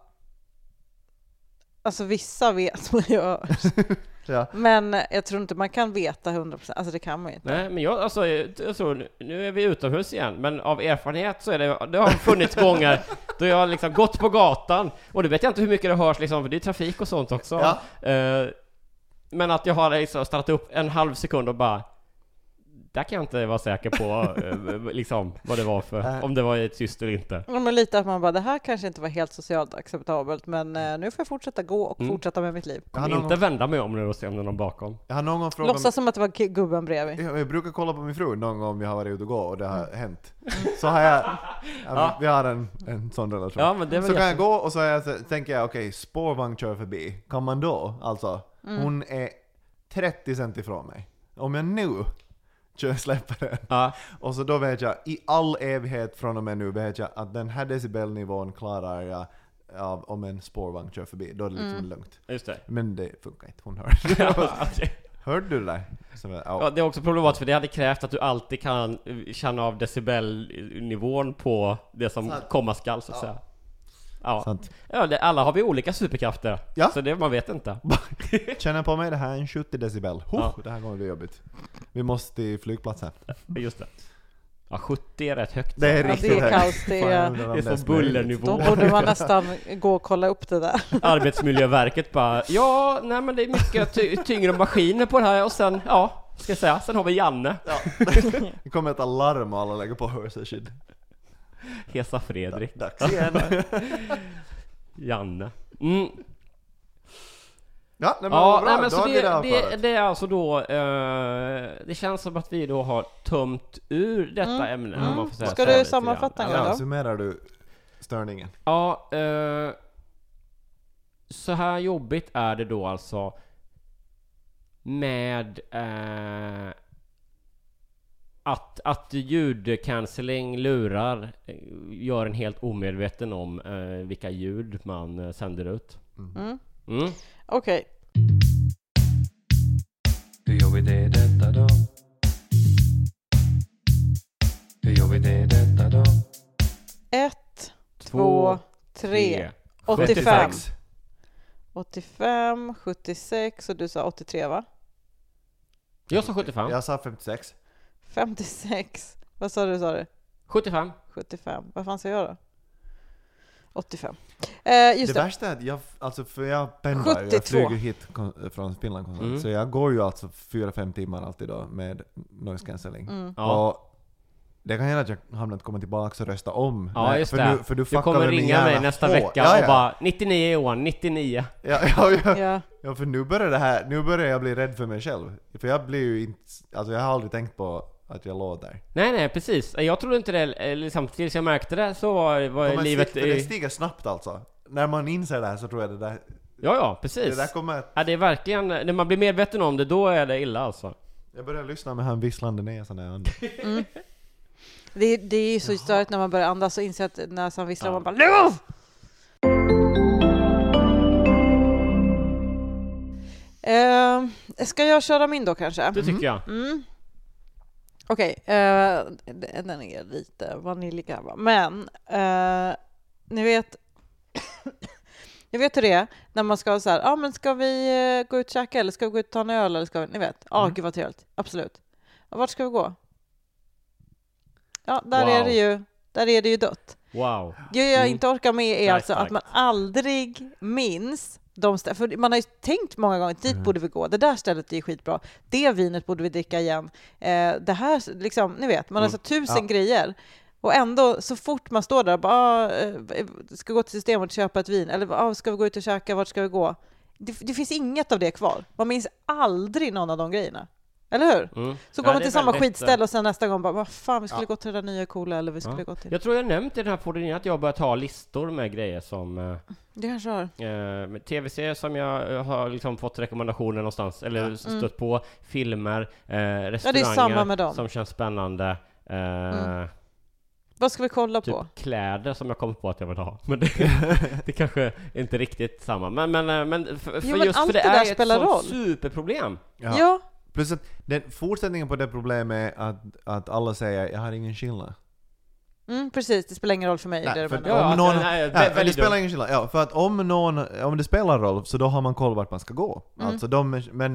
alltså vissa vet man ju ja. Men jag tror inte man kan veta hundra procent, alltså det kan man ju inte. Nej, men jag, alltså, alltså, nu är vi utomhus igen, men av erfarenhet så är det, det har funnits gånger då jag har liksom gått på gatan, och det vet jag inte hur mycket det hörs liksom, för det är trafik och sånt också. Ja. Uh, men att jag har liksom startat upp en halv sekund och bara, där kan jag inte vara säker på liksom, vad det var för, om det var ett tyst eller inte. Ja, men lite att man bara, det här kanske inte var helt socialt acceptabelt, men eh, nu får jag fortsätta gå och mm. fortsätta med mitt liv. Jag kommer inte vända mig om nu och se om det är någon bakom. Jag har någon gång frågat Låtsas som att det var k- gubben bredvid. Jag, jag brukar kolla på min fru någon gång om jag har varit ute och gå och det har mm. hänt. Så har jag, ja. vi har en, en sån relation. Ja, men det så kan jag gå och så, jag, så tänker jag, okej, okay, spårvagn kör förbi. Kan man då, alltså, mm. hon är trettio cent ifrån mig. Om jag nu kör släpper den. Ja. Och så då vet jag, i all evighet från och med nu vet jag att den här decibelnivån klarar jag av om en spårvagn kör förbi. Då är det liksom mm. lugnt. Just det. Men det funkar inte, hon hör. Hörde du det där? Som, oh. Ja, det är också problematiskt, för det hade krävt att du alltid kan känna av decibelnivån på det som så. komma skall, så att ja. säga. Ja, ja det, alla har vi olika superkrafter. Ja. Så det man vet inte. Känner på mig, det här är en sjuttio decibel. Ja. Det här kommer bli jobbigt. Vi måste till flygplatsen. Just det. Ja, sjuttio är rätt högt. Det är riktigt ja, det är kaos, det är, det är så bullernivå. Då borde man nästan gå och kolla upp det där. Arbetsmiljöverket bara, ja, nej men det är mycket ty- tyngre maskiner på det här. Och sen, ja, ska jag säga, sen har vi Janne. Ja. Det kommer ett alarm och alla lägger på hörselskydd. Hesa Fredrik. Dags igen. Janne. Mm. Ja, nej, men ja, nej, men så det, det, det, det är alltså då eh, det känns som att vi då har tömt ur detta mm. ämne. Mm. Om man får säga. Ska du sammanfatta ja, ja, summerar du störningen? Ja, eh, så här jobbigt är det då alltså med eh, Att, att ljudcancelling lurar gör en helt omedveten om eh, vilka ljud man eh, sänder ut. Mm. Mm. Okej. Okay. Hur gör vi det detta då? Hur gör vi det detta då? Ett, två, tre. åttiofem. åttiofem, sjuttiosex och du sa åttiotre, va? Jag sa sjuttiofem. Jag sa femtiosex. femtiosex. Vad sa du, sa du? sjuttiofem. sjuttiofem. Vad fan sa jag då? åttiofem. Eh, just det, det värsta är att jag, alltså för jag pendlar, jag flyger hit kon- från Finland konstant, mm. så jag går ju alltså fyra fem timmar alltid då med noise cancelling. Mm. Ja. Och det kan hända att jag hamnar att komma tillbaka och rösta om. Ja, Nej, just för det. Du, för du, du kommer ringa mig nästa på. vecka ja, ja. och bara nittionio år, nittionio. Ja, ja, ja. ja. ja, för nu börjar det här, nu börjar jag bli rädd för mig själv. För jag blir ju inte, alltså jag har aldrig tänkt på att jag låg där. Nej, nej, precis. Jag trodde inte det, liksom, tills jag märkte det så var, var livet... St- för det stiger snabbt alltså. När man inser det här så tror jag det där... Ja, ja, precis. Det där kommer att... Ja, det är verkligen, när man blir medveten om det, då är det illa alltså. Jag börjar lyssna med han visslande näsan när jag andas. Mm. Det, det är ju så störigt när man börjar andas och inser att näsan visslar och man bara lägg av! Uh, ska jag köra min då kanske? Det tycker jag. Mm. Okej, okay, uh, den är lite vaniljig, men uh, ni vet jag vet hur det är när man ska så här, ja ah, men ska vi uh, gå ut och käka eller ska vi gå ut och ta en öl eller ska vi, ni vet, ja ah, mm. gud vad trevligt, absolut. Och vart ska vi gå? Ja, där wow. är det ju, där är det ju dött. Wow. Det jag mm. inte orkar med är alltså att man aldrig minns de stä- för man har ju tänkt många gånger, dit mm. borde vi gå, det där stället är ju skitbra, det vinet borde vi dricka igen, eh, det här liksom, ni vet, man har mm. så tusen ja. grejer och ändå så fort man står där och bara, eh, ska gå till systemet och köpa ett vin eller ah, ska vi gå ut och käka, vart ska vi gå, det, det finns inget av det kvar, man minns aldrig någon av de grejerna. Eller hur? Mm. Så kommer ja, till samma väldigt... skitställe och sen nästa gång bara, vad fan, vi skulle ja. gå till det där nya coola eller vi skulle ja. gå till... Jag tror jag nämnt i den här podden att jag börjat ha listor med grejer som... Det kanske har. Eh, med tv-serier som jag har liksom fått rekommendationer någonstans, eller mm. stött på, filmer, eh, restauranger ja, som känns spännande. Eh, mm. Vad ska vi kolla typ på? Kläder som jag kommer på att jag vill ha. Men det, det kanske inte riktigt samma. Men, men, men för, för jo, just men för det är ett roll. superproblem. Ja. ja. Plus att den fortsättningen på det problemet är att, att alla säger jag har ingen skillnad. Mm, precis, det spelar ingen roll för mig. Nej, det, för ja, om någon, nej, nej, det, det spelar ingen skillnad. Ja, för att om, någon, om det spelar roll så då har man koll vart man ska gå. Mm. Alltså de, men,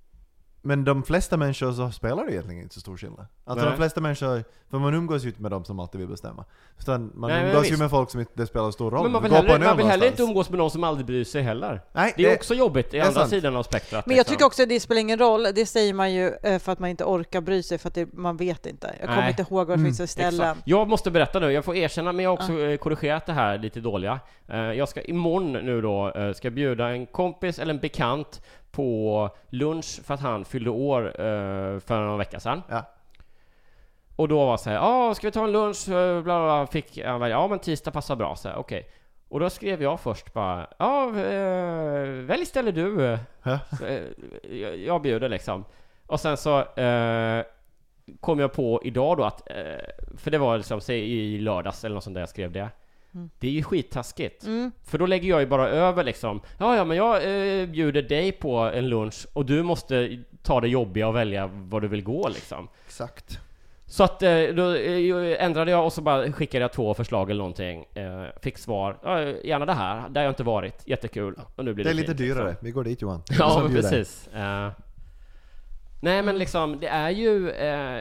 men de flesta människor så spelar det egentligen inte så stor skillnad. Alltså nej. de flesta människor, för man umgås ju inte med dem som alltid vill bestämma. Utan man nej, umgås ju med folk som inte det spelar stor roll. Men man vill, heller, man vill heller inte umgås med någon som aldrig bryr sig heller. Nej, det är det, också jobbigt i andra sant. sidan av spektrat. Men jag liksom. tycker också att det spelar ingen roll. Det säger man ju för att man inte orkar bry sig, för att det, man vet inte. Jag kommer nej. inte ihåg vad det finns för ställen. Exakt. Jag måste berätta nu, jag får erkänna, men jag har också ja. korrigerat det här lite dåliga. Jag ska imorgon nu då, ska bjuda en kompis eller en bekant på lunch för att han fyllde år uh, för några vecka sedan. Ja. Och då var så här, ja, ska vi ta en lunch? Bla, bla, bla. Fick jag välja, ja men tisdag passar bra, så här, okej. Okay. Och då skrev jag först bara, ja, uh, välj ställe du. Ja. Så, uh, jag, jag bjuder liksom. Och sen så uh, kom jag på idag då att, uh, för det var liksom säg, i lördags eller något sånt där jag skrev det. Mm. Det är ju skittaskigt. Mm. För då lägger jag ju bara över liksom, ja ja men jag eh, bjuder dig på en lunch och du måste ta det jobbiga och välja var du vill gå liksom. Exakt. Så att eh, då eh, ändrade jag och så bara skickade jag två förslag eller någonting. Eh, fick svar, ja, gärna det här, där har jag inte varit, jättekul. Och nu blir det, det är fint, lite dyrare, liksom. Vi går dit Johan. Ja men precis. Eh, nej men liksom, det är ju eh,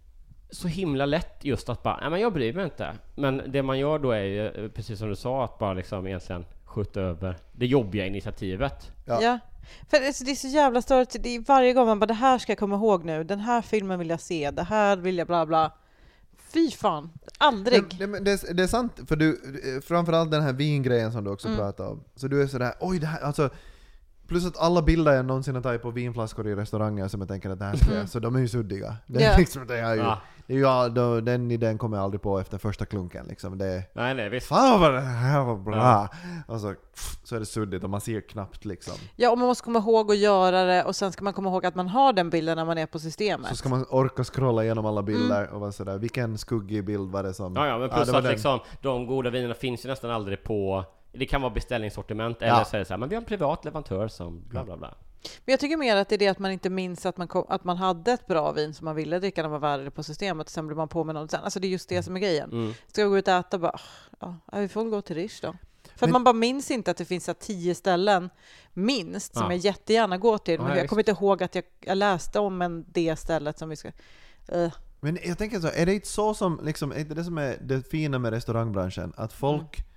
så himla lätt just att bara, nej men jag bryr mig inte. Men det man gör då är ju, precis som du sa, att bara liksom egentligen skjuta över det jobbiga initiativet. Ja, ja. För det är så jävla stört. Det är varje gång man bara, det här ska jag komma ihåg nu. Den här filmen vill jag se. Det här vill jag bla bla. Fy fan, aldrig. Det, det, det, det är sant, för du, framförallt den här vingrejen som du också mm. pratar om. Så du är sådär, oj det här, alltså. Plus att alla bilder jag någonsin har tagit på vinflaskor i restauranger som jag tänker att det här ska mm. så de är ju suddiga. Det är yeah. liksom, det är ju, ja. det är ju ja, då, den idén kommer jag aldrig på efter första klunken liksom. Det, nej nej visst. Fan vad det här var bra. Ja. Och så, så är det suddigt och man ser knappt liksom. Ja, och man måste komma ihåg att göra det, och sen ska man komma ihåg att man har den bilden när man är på systemet. Så ska man orka scrolla igenom alla bilder mm. och vara sådär, vilken skuggig bild var det som... Ja, ja men plus ja, att liksom, de goda vinerna finns ju nästan aldrig på... Det kan vara beställningssortiment eller ja. så är det så här, men vi har en privat leverantör som bla bla bla. Men jag tycker mer att det är det att man inte minns att man, kom, att man hade ett bra vin som man ville dricka när man var värre på systemet, och sen blir man på med något sen. Alltså det är just det som är grejen. Mm. Ska jag gå ut och äta bara, ja, vi får gå till Rish då. För men, att man bara minns inte att det finns att tio ställen minst som ja. jag jättegärna går till. Men ja, jag kommer inte ihåg att jag, jag läste om en det stället som vi ska... Uh. Men jag tänker så, är det inte så som liksom, är det, det som är det fina med restaurangbranschen? Att folk mm.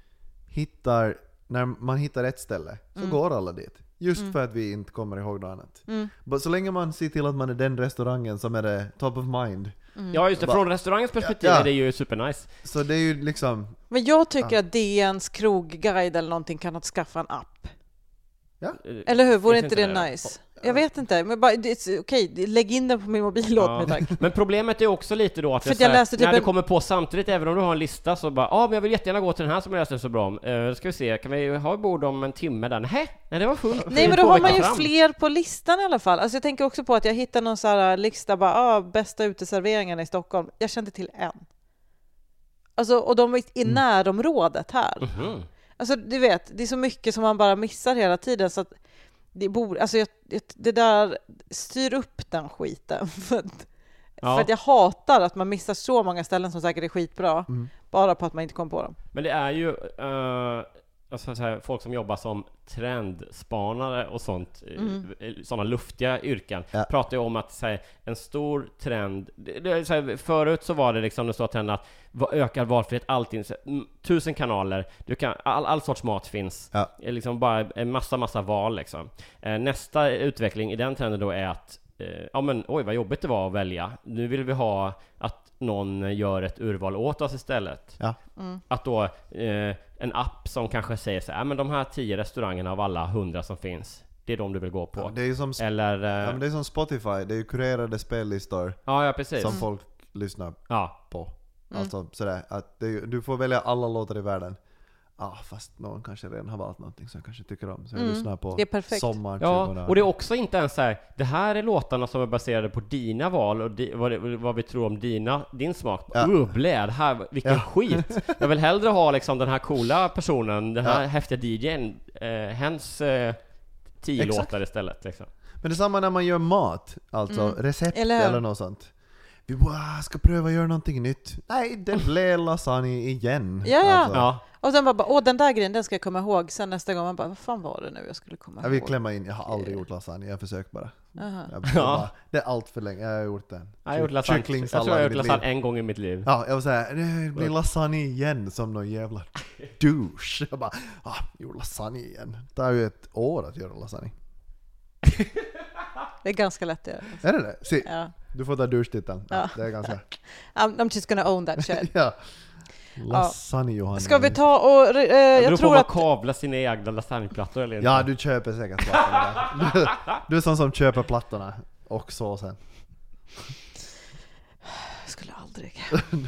hittar, när man hittar ett ställe så Mm. går alla dit. Just Mm. för att vi inte kommer ihåg något annat. Mm. Men så länge man ser till att man är den restaurangen som är det top of mind. Mm. Ja just det, Bara- från restaurangens perspektiv Ja. är det ju supernice. Så det är ju liksom... Men jag tycker Ja. att D N:s krogguide eller någonting kan att skaffa en app. Ja. Eller hur? Vore Finns inte det det? nice? Jag vet inte, men bara, det är- okej, lägg in den på min mobil åt mig tack. Men problemet är också lite då att, För det att jag så här, läste typ när du en- kommer på samtidigt, även om du har en lista så bara, ja ah, men jag vill jättegärna gå till den här som jag läste så bra om. Uh, ska vi se, kan vi ha ett bord om en timme där? Nej, nej det var fullt. Nej, men då Två har man veckor ju fram. fler på listan i alla fall. Alltså jag tänker också på att jag hittade någon så här lista, bara, ah, bästa uteserveringarna i Stockholm. Jag kände till en. Alltså, och de är i närområdet här. Mhm. Alltså du vet, det är så mycket som man bara missar hela tiden så att det borde, alltså jag, jag- det där, styr upp den skiten för att, Ja. för att jag hatar att man missar så många ställen som säkert är skitbra Mm. bara på att man inte kom på dem. Men det är ju uh, alltså, så här, folk som jobbar som trendspanare och sånt, Mm. sådana luftiga yrken, Ja. pratar ju om att så här, en stor trend, det, det, är så här, förut så var det liksom den stora trenden att va- ökad valfrihet, allting, så, mm, tusen kanaler, du kan, all, all sorts mat finns, Ja. eh, liksom bara en massa, massa val liksom. Eh, nästa utveckling i den trenden då är att eh, ja men oj vad jobbigt det var att välja, nu vill vi ha att någon gör ett urval åt oss istället. Ja. Mm. Att då eh, en app som kanske säger så här, men de här tio restaurangerna av alla hundra som finns, det är de du vill gå på. Ja, det är ju som, Eller eh, ja, men det är som Spotify, det är ju kurerade spellistor ja, ja precis. som folk lyssnar Ja. på. Mm. Alltså sådär, att det, är ju- du får välja alla låtar i världen. Ah, fast någon kanske redan har valt någonting som jag kanske tycker om. Så jag Mm. lyssnar på Det är perfekt. Sommar Ja, tjugo och det är också inte ens så här, det här är låtarna som är baserade på dina val och di, vad, det, vad vi tror om dina, din smak. Ja. Uh, blä, det här, vilken Ja. skit. Jag vill hellre ha liksom den här coola personen, den här Ja. häftiga D J:n, eh, hens eh, tio Exakt. låtar istället liksom. Men det är samma när man gör mat, alltså Mm. recept Eller eller, hur? något sånt. Vi bara ska pröva göra någonting nytt. Nej, det blev lasagne igen. Ja, ja. Alltså, Ja, Och sen bara, bara, åh den där grejen, den ska jag komma ihåg. Sen nästa gång man bara, vad fan var det nu jag skulle komma jag vill ihåg? klämma in, jag har aldrig gjort lasagne, jag har försökt bara. Aha. Jag, Ja. bara det är allt för länge, jag har gjort den. jag har gjort lasagne. Jag Kycklingsallad tror jag har i gjort mitt lasagne liv. en gång i mitt liv. Ja, jag vill säga, det blir lasagne igen som någon jävla douche. Jag bara, ah, gjorde lasagne igen. Det tar ju ett år att göra lasagne. Det är ganska lätt att göra. Är det det? Se, Ja. du får ta douche-titeln. Ja, Ja. det är ganska... I'm, I'm just gonna own that shit. ja. Lasagne Johanna. Ska vi ta och... Eh, Jag jag tror tror man att... kavlar sina egna lasagneplattor eller inte. Ja, du köper säkert plattorna. Du, du är sån som köper plattorna och såsen. Jag skulle aldrig.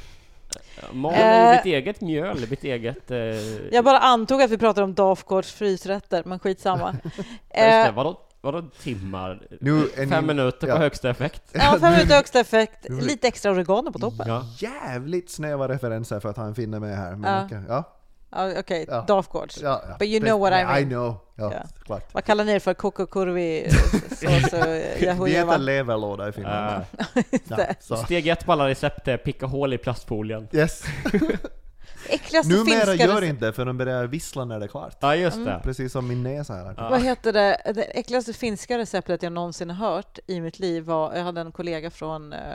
Mal är Eh. mitt eget mjöl, mitt eget... Eh, Jag bara antog att vi pratade om Dafgårds frysrätter, men skitsamma. ja, just det, eh, vadå, vadå timmar? Nu är Fem ni- minuter på ja. högsta effekt. ja, fem minuter högsta effekt. Nu- Lite extra oregano på toppen. Ja, Ja. Jävligt snäva referenser för att ha en finne med här. Men Ja. okej, ja. Okej, Ja. Dafgårds. Ja, ja. But you know what I mean. I know. Ja, Ja. klart. Vad kallar ni det för? Kokokurvi sås och Vi jahujeva? äter leverlåda i Finland. Äh, Ja, så. steg ett på alla recept är picka hål i plastfolien. Yes. Äckligaste Numera finska gör recept- inte för de börjar vissla när det är klart. Ja, just Mm. det. Precis som min näsa här. Ja. Vad heter det? Det äckligaste finska receptet jag någonsin har hört i mitt liv var, jag hade en kollega från eh,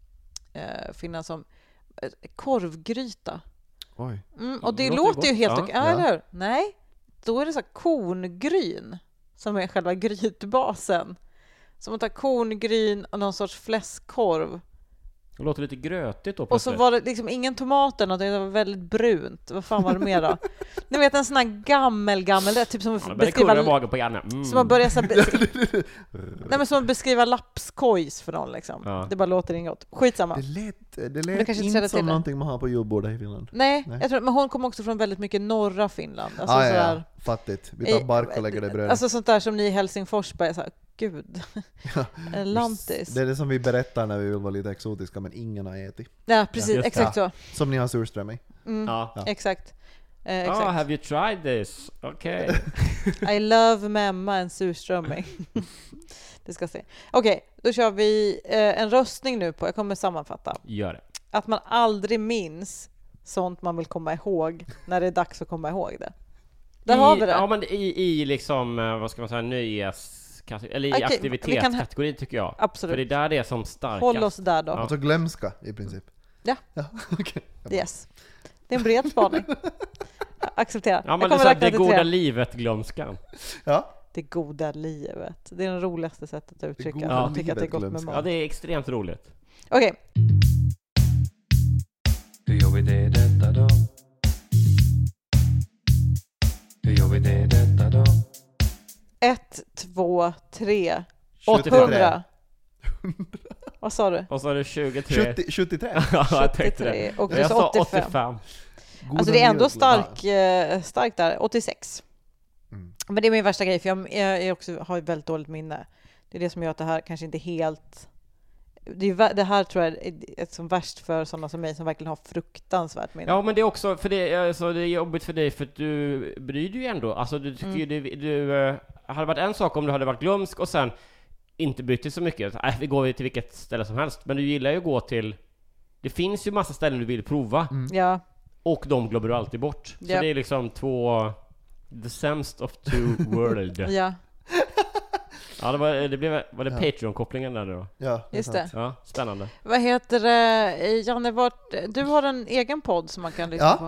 eh, Finland som eh, korvgryta. Oj. Mm, och det Det låter, låter ju gott. helt Ja. okej. Ja, eller hur? Nej, då är det så här korngryn som är själva grytbasen. Så man tar korngryn och någon sorts fläskkorv. Det låter lite grötigt då Och så plötsligt. var det liksom ingen tomater, något, det var väldigt brunt. Vad fan var det mer då? Ni vet en sån här gammel, gammel, det är typ som Ja, att det börjar kurra i beskriva... magen på hjärnan. Mm. Som att börja så här, beskri- Nej, men som att beskriva lapskojs för någon liksom. Ja. Det bara låter inget gott. Skitsamma. Det lät, det Du lät kanske inte inte känner till som det. någonting man har på julbordet i Finland. Nej, Nej. Jag tror, men hon kom också från väldigt mycket norra Finland. Alltså, ah, ja, sådär, ja, fattigt. Vi tar bark och lägger det i brödet. alltså sånt där som ni i Helsingfors bara är så här, gud. Ja. Lantis. Det är det som vi berättar när vi vill vara lite exotiska men ingen har ätit. Ja, precis. Just Exakt så. Som ni har surström i. Mm, Ja. Ja. Exakt. Eh, Ah, exakt. have you tried this? Okej. I love memma en surströmming. Det ska se. Okej, då kör vi eh, en röstning nu på, jag kommer sammanfatta. Gör det. Att man aldrig minns sånt man vill komma ihåg när det är dags att komma ihåg det. Där I, har vi det. Ja, men i, i liksom, eh, vad ska man säga, nöjes... Eller i Okej, vi kan- aktivitetskategori tycker jag. Absolut. För det är där det är som starkast. Håll oss där då. Ja. Alltså glömska i princip. Ja. Ja, okej. Yes. Det är en bred spaning. Acceptera. Ja, men jag det, är så, det till goda tre. livet-glömskan. Ja. Det goda livet. Det är den roligaste sättet att uttrycka. goda Jag tycker att det är livet gott med glömska. mat. Ja, det är extremt roligt. Okej. Hur gör vi det detta då? Hur gör vi det detta då? Ett, två, tre. tjugotre. åttahundra. Vad sa du? Och så är det tjugotre. sjuttio, sjuttiotre. Ja, jag tänkte sjuttiotre. det. Och du Jag sa sa åttiofem. åttiofem. Goda Alltså det är ändå livet stark, eh, starkt där. åttiosex. Mm. Men det är min värsta grej, för jag, jag, jag också har ett väldigt dåligt minne. Det är det som gör att det här kanske inte helt... Det, är, vä- det här tror jag är ett som värst för sådana som mig som verkligen har fruktansvärt minne. Ja, men det är också för det, alltså, det är jobbigt för dig för att du bryr dig ju ändå. Alltså du tycker Mm. ju du, du eh, hade varit en sak om du hade varit glömsk och sen inte brytt dig så mycket. Nej, vi går till vilket ställe som helst. Men du gillar ju att gå till... Det finns ju massa ställen du vill prova. Ja. Och de glömmer du alltid bort. Så Ja. det är liksom två... The sämst of two world. Ja, Ja, det var, det blev, var det Ja. Patreon-kopplingen där då? Ja, just sant. det. Ja, spännande. Vad heter det? Janne, vart, du har en egen podd som man kan lyssna Ja. på.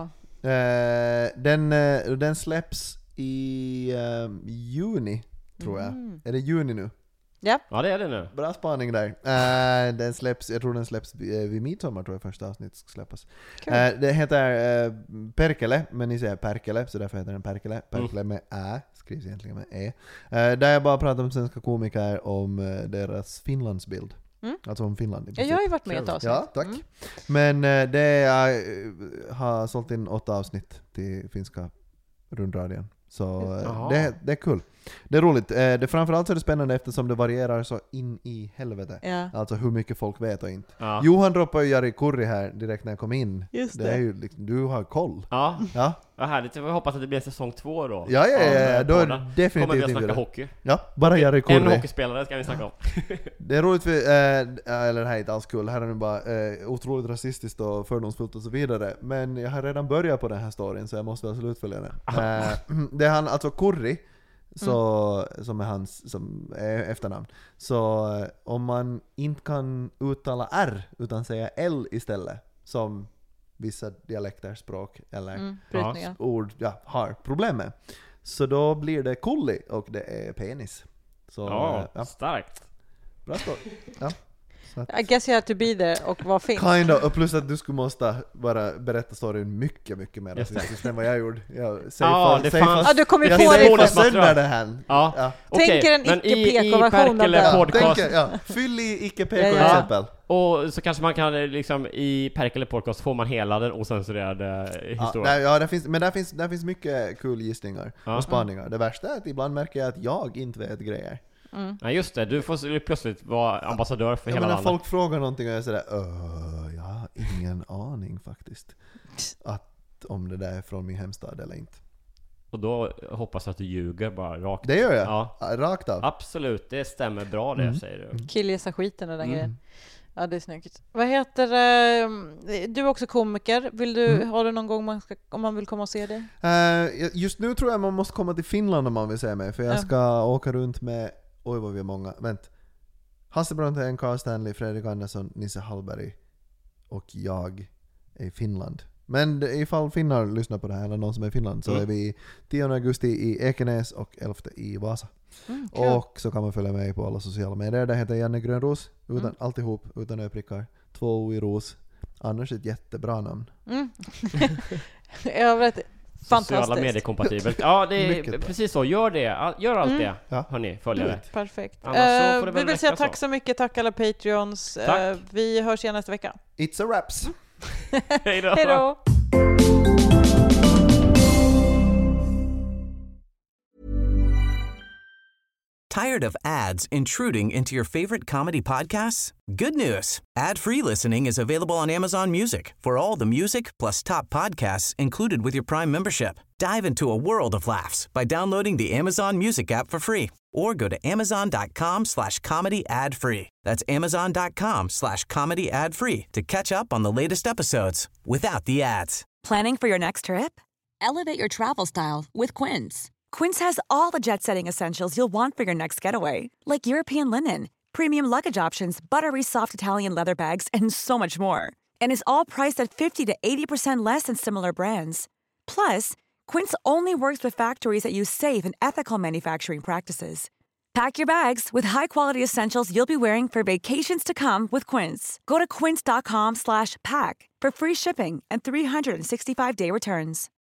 Eh, den, eh, den släpps i eh, juni, tror jag. Mm. Är det juni nu? Ja. Ja, det är det nu. Bra spaning där. Eh, den släpps, jag tror den släpps vid, vid midsommar, tror jag första avsnittet ska släppas. Kul. Eh, det heter eh, Perkele, men ni säger Perkele, så därför heter den Perkele. Perkele med Ä, skrivs egentligen med E. Eh, där jag bara pratar om svenska komiker, om eh, deras Finlandsbild. Mm. Alltså om Finland i Ja, princip. jag har ju varit med i ett avsnitt. Ja, tack. Mm. Men eh, det jag eh, har sålt in åtta avsnitt till finska rundradion. Så eh, Jaha. det, det är kul. Det är roligt. Eh, det, framförallt så är det spännande eftersom det varierar så in i helvete. Ja. Alltså hur mycket folk vet och inte. Ja. Johan droppade ju Jari Kurri här direkt när jag kom in. Just Det det. är ju liksom, du har koll. Ja, Ja, vad härligt. Jag hoppas att det blir säsong två då. ja, ja, ja, ja. Av, Då eh, är podden. det Kommer vi definitivt att snacka inbjuden. hockey. Ja, bara Jari En Kurri. hockeyspelare ska vi snacka om. Det är roligt för, eh, eller det här är inte alls kul, det här är nu bara eh, otroligt rasistiskt och fördomsfullt och så vidare. Men jag har redan börjat på den här storyn så jag måste väl slutfölja den. Eh, det är han, alltså Kurri, så, Mm. som är hans som är efternamn. Så eh, om man inte kan uttala R utan säga L istället, som vissa dialekter, språk eller Mm, brytningar. ord ja, har problem med, så då blir det kulli och det är penis. Så Ja, eh, ja, starkt. bra story. Ja. Så att, I guess you have to be there och vad finns? kind of, och plus att du skulle måste bara berätta storyn mycket, mycket mer Just det. rasistiskt än vad jag gjorde. Jag Ja, det fanns- Ja, du kommer ju jag på säger det. på sönder det här. Ja. Ja. Okej, Tänk er en men i- icke-P K-version av Perkele den. podcast. Tänk, ja, fyll i icke-P K Ja, ja. exempel. Och så kanske man kan liksom i Perkele podcast får man hela den ocensurerade Ja, historien. där, ja, där finns, men där finns, där finns mycket kul gissningar Ja. och spaningar. Det värsta är att ibland märker jag att jag inte vet grejer. Ja, just det. Du får plötsligt vara ambassadör för Jag hela menar, landet. folk frågar någonting och jag säger öh, jag har ingen aning faktiskt. Att om det där är från min hemstad eller inte. Och då hoppas jag att du ljuger bara rakt. Det gör jag. Ja. Ja, rakt av. Absolut, det stämmer bra det Mm. säger du. Killgissa skiten och den Mm. grejen. Ja, det är snyggt. Vad heter det? Du är också komiker. Vill du, Mm. har du någon gång man ska, om man vill komma och se dig? Eh, just nu tror jag man måste komma till Finland om man vill se mig. För jag Ja. ska åka runt med, oj vad vi är många, vänt. Hasse Brontén, Carl Stanley, Fredrik Andersson, Nisse Hallberg och jag är i Finland. Men det- ifall finnar lyssnar på det här, eller någon som är i Finland, så Mm. är vi tionde augusti i Ekenäs och elfte i Vasa. Mm, kul. Och så kan man följa mig på alla sociala medier. Där heter Janne Grönros, utan, Mm. alltihop utan öprickar. Två O i ros. Annars ett jättebra namn. Mm. Jag vet, Sociala fantastiskt. mediekompatibelt. Ja, det är Mycket bra. precis så. Gör det. All- Gör allt Mm. det, Ja. hörni, följare. Perfekt. Annars så Eh, får det vi väl vill säga räcka tack så. så mycket. Tack alla Patreons. Tack. Eh, vi hörs igen nästa vecka. It's a wraps! Hej då! Hej då! Tired of ads intruding into your favorite comedy podcasts? Good news. Ad-free listening is available on Amazon Music for all the music plus top podcasts included with your Prime membership. Dive into a world of laughs by downloading the Amazon Music app for free or go to amazon.com slash comedy ad free. That's amazon.com slash comedy ad free to catch up on the latest episodes without the ads. Planning for your next trip? Elevate your travel style with Quince. Quince has all the jet-setting essentials you'll want for your next getaway, like European linen, premium luggage options, buttery soft Italian leather bags, and so much more. And is all priced at fifty to eighty percent less than similar brands. Plus, Quince only works with factories that use safe and ethical manufacturing practices. Pack your bags with high-quality essentials you'll be wearing for vacations to come with Quince. Go to quince dot com slash pack for free shipping and three sixty-five day returns.